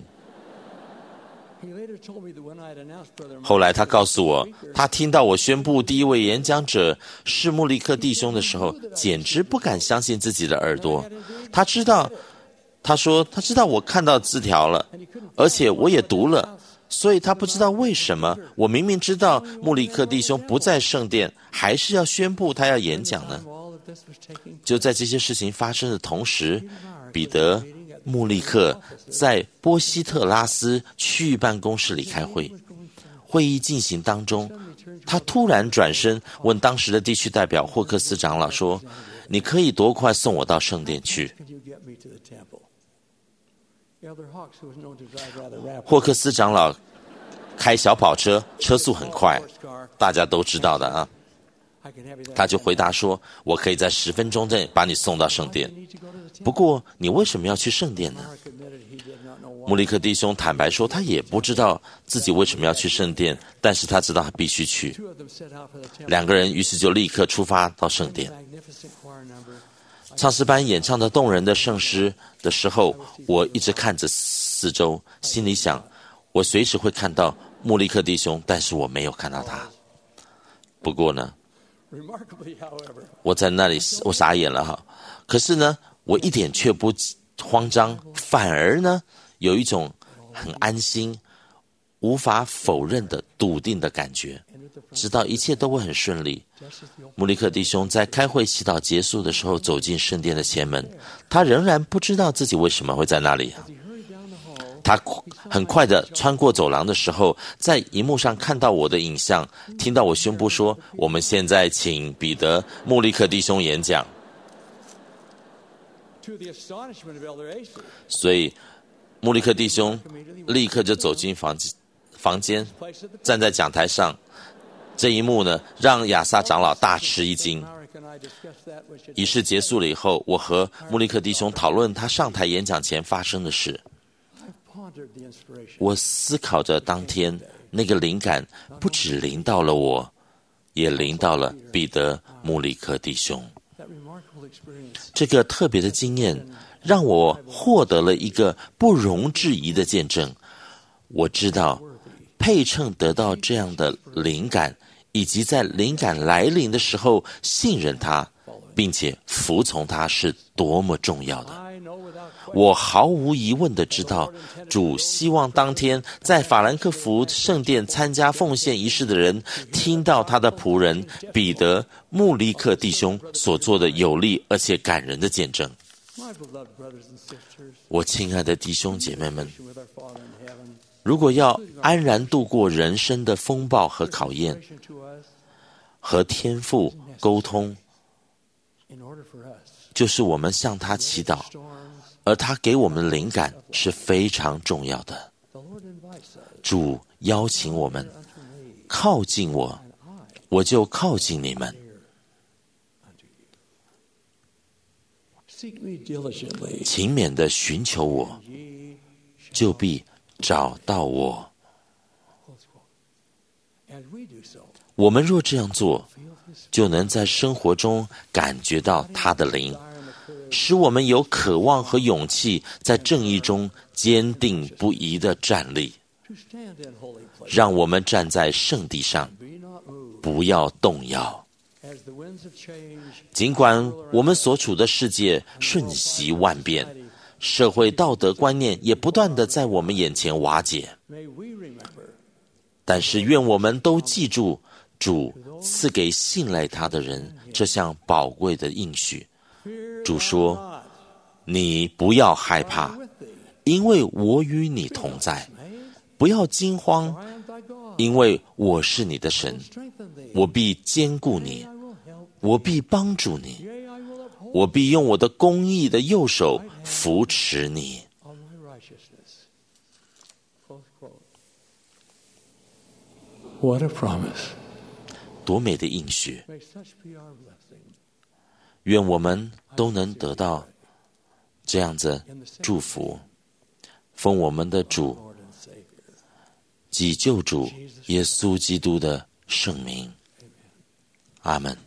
后来他告诉我，他听到我宣布第一位演讲者是穆利克弟兄的时候，简直不敢相信自己的耳朵。他知道，他说他知道我看到字条了，而且我也读了，所以他不知道为什么我明明知道穆利克弟兄不在圣殿，还是要宣布他要演讲呢？就在这些事情发生的同时，彼得穆利克在波希特拉斯区域办公室里开会。会议进行当中，他突然转身问当时的地区代表霍克斯长老说：“你可以多快送我到圣殿去？”霍克斯长老开小跑车，车速很快，大家都知道的啊。他就回答说：“我可以在十分钟内把你送到圣殿。不过，你为什么要去圣殿呢？”穆利克弟兄坦白说，他也不知道自己为什么要去圣殿，但是他知道他必须去。两个人于是就立刻出发到圣殿。唱诗班演唱的动人的圣诗的时候，我一直看着四周，心里想，我随时会看到穆利克弟兄，但是我没有看到他。不过呢，我在那里我傻眼了哈。可是呢，我一点却不慌张，反而呢有一种很安心、无法否认的笃定的感觉，知道一切都会很顺利。穆利克弟兄在开会祈祷结束的时候走进圣殿的前门，他仍然不知道自己为什么会在那里。他很快的穿过走廊的时候，在荧幕上看到我的影像，听到我宣布说，我们现在请彼得穆利克弟兄演讲。所以穆利克弟兄立刻就走进房房间，站在讲台上。这一幕呢，让亚萨长老大吃一惊。仪式结束了以后，我和穆利克弟兄讨论他上台演讲前发生的事。我思考着当天那个灵感，不只临到了我，也临到了彼得、穆利克弟兄。这个特别的经验让我获得了一个不容置疑的见证。我知道配称得到这样的灵感，以及在灵感来临的时候信任他，并且服从他是多么重要的。我毫无疑问地知道，主希望当天在法兰克福圣殿参加奉献仪式的人听到他的仆人彼得、穆利克弟兄所做的有力而且感人的见证。我亲爱的弟兄姐妹们，如果要安然度过人生的风暴和考验，和天父沟通，就是我们向他祈祷，而他给我们的灵感是非常重要的。主邀请我们靠近我，我就靠近你们。勤勉地寻求我，就必找到我。我们若这样做，就能在生活中感觉到他的灵，使我们有渴望和勇气，在正义中坚定不移地站立。让我们站在圣地上，不要动摇。尽管我们所处的世界瞬息万变，社会道德观念也不断地在我们眼前瓦解，但是愿我们都记住主赐给信赖他的人这项宝贵的应许。主说，你不要害怕，因为我与你同在，不要惊慌，因为我是你的神，我必坚固你，我必帮助你，我必用我的公义的右手扶持你。 What a promise. 多美的应许！愿我们都能得到这样子祝福，奉我们的主及救主耶稣基督的圣名，阿们。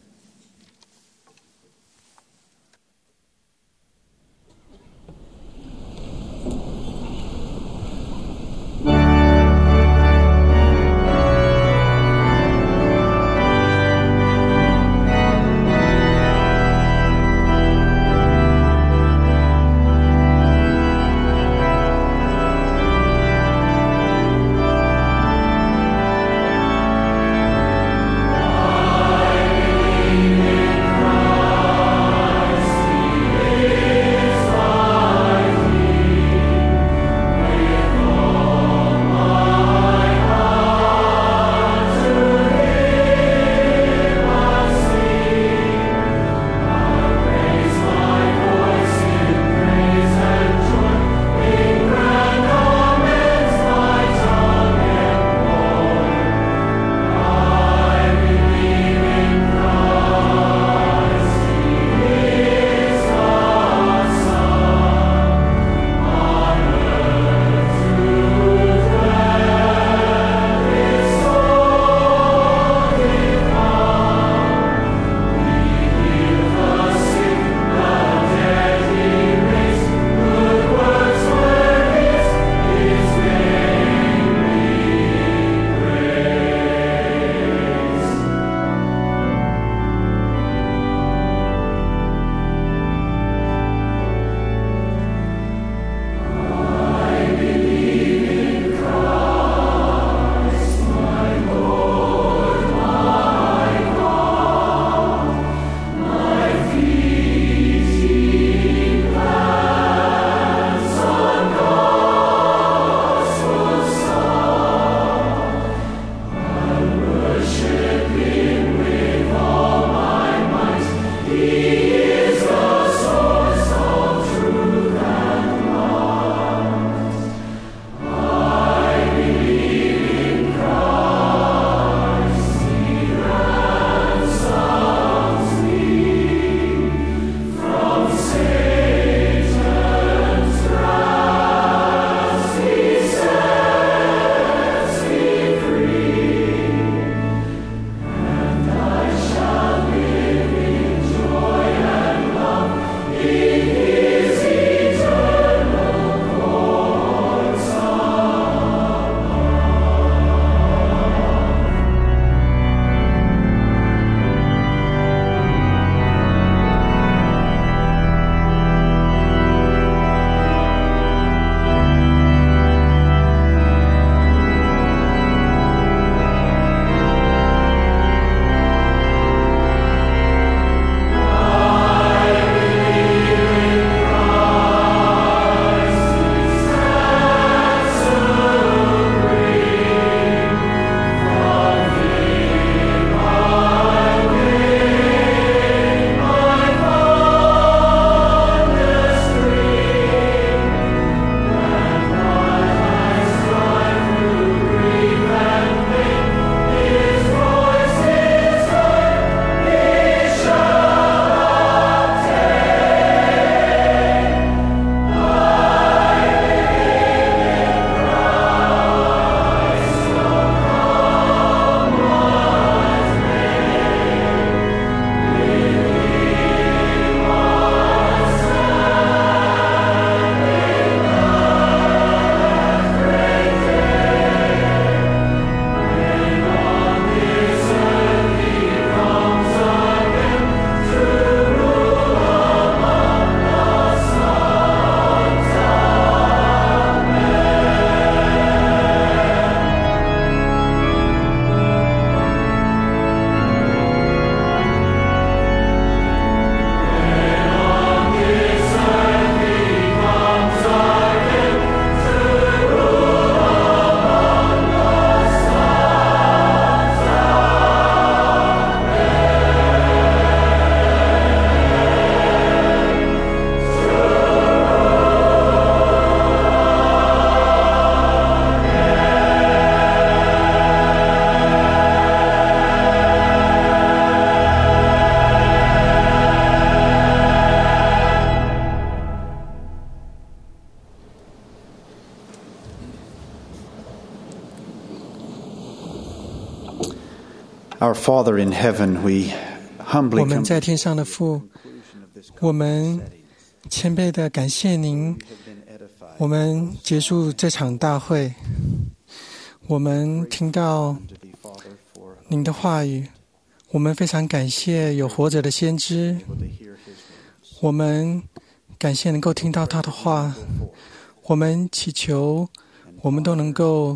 Our Father in heaven, we humbly 我们 come 在天上的父，我们谦卑的感谢您。我们结束这场大会，我们听到您的话语，我们非常感谢有活着的先知，我们感谢能够听到他的话，我们祈求我们都能够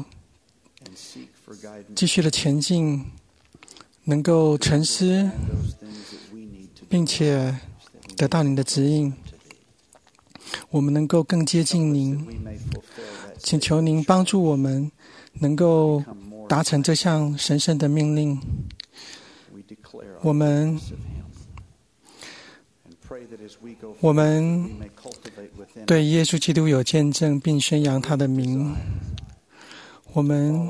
继续的前进，能够沉思，并且得到您的指引，我们能够更接近您，请求您帮助我们能够达成这项神圣的命令。我们我们对耶稣基督有见证，并宣扬他的名。我们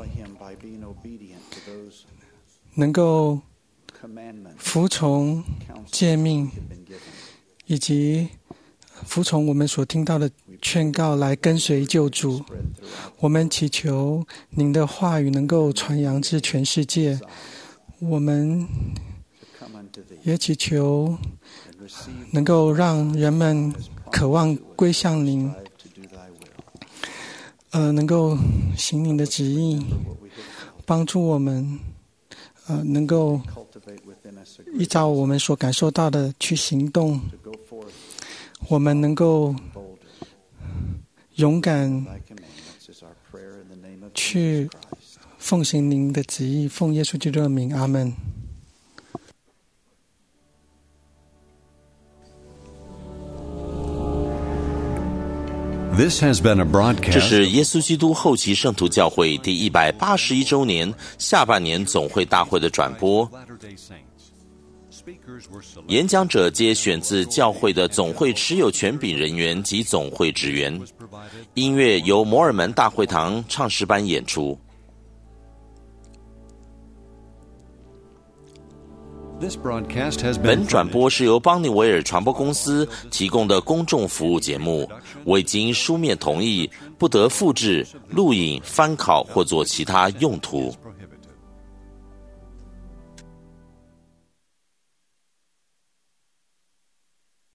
能够服从诫命，以及服从我们所听到的劝告来跟随救主。我们祈求您的话语能够传扬至全世界，我们也祈求能够让人们渴望归向您，呃，能够行您的旨意，帮助我们，呃，能够依照我们所感受到的去行动。我们能够勇敢去奉行您的旨意，奉耶稣基督的名，阿们。 This has been a broadcast. 这是耶稣基督后期圣徒教会第一百八十一周年下半年总会大会的转播。演讲者皆选自教会的总会持有权柄人员及总会职员。音乐由摩尔门大会堂唱诗班演出。本转播是由邦尼维尔传播公司提供的公众服务节目，未经书面同意，不得复制、录影、翻拷或做其他用途。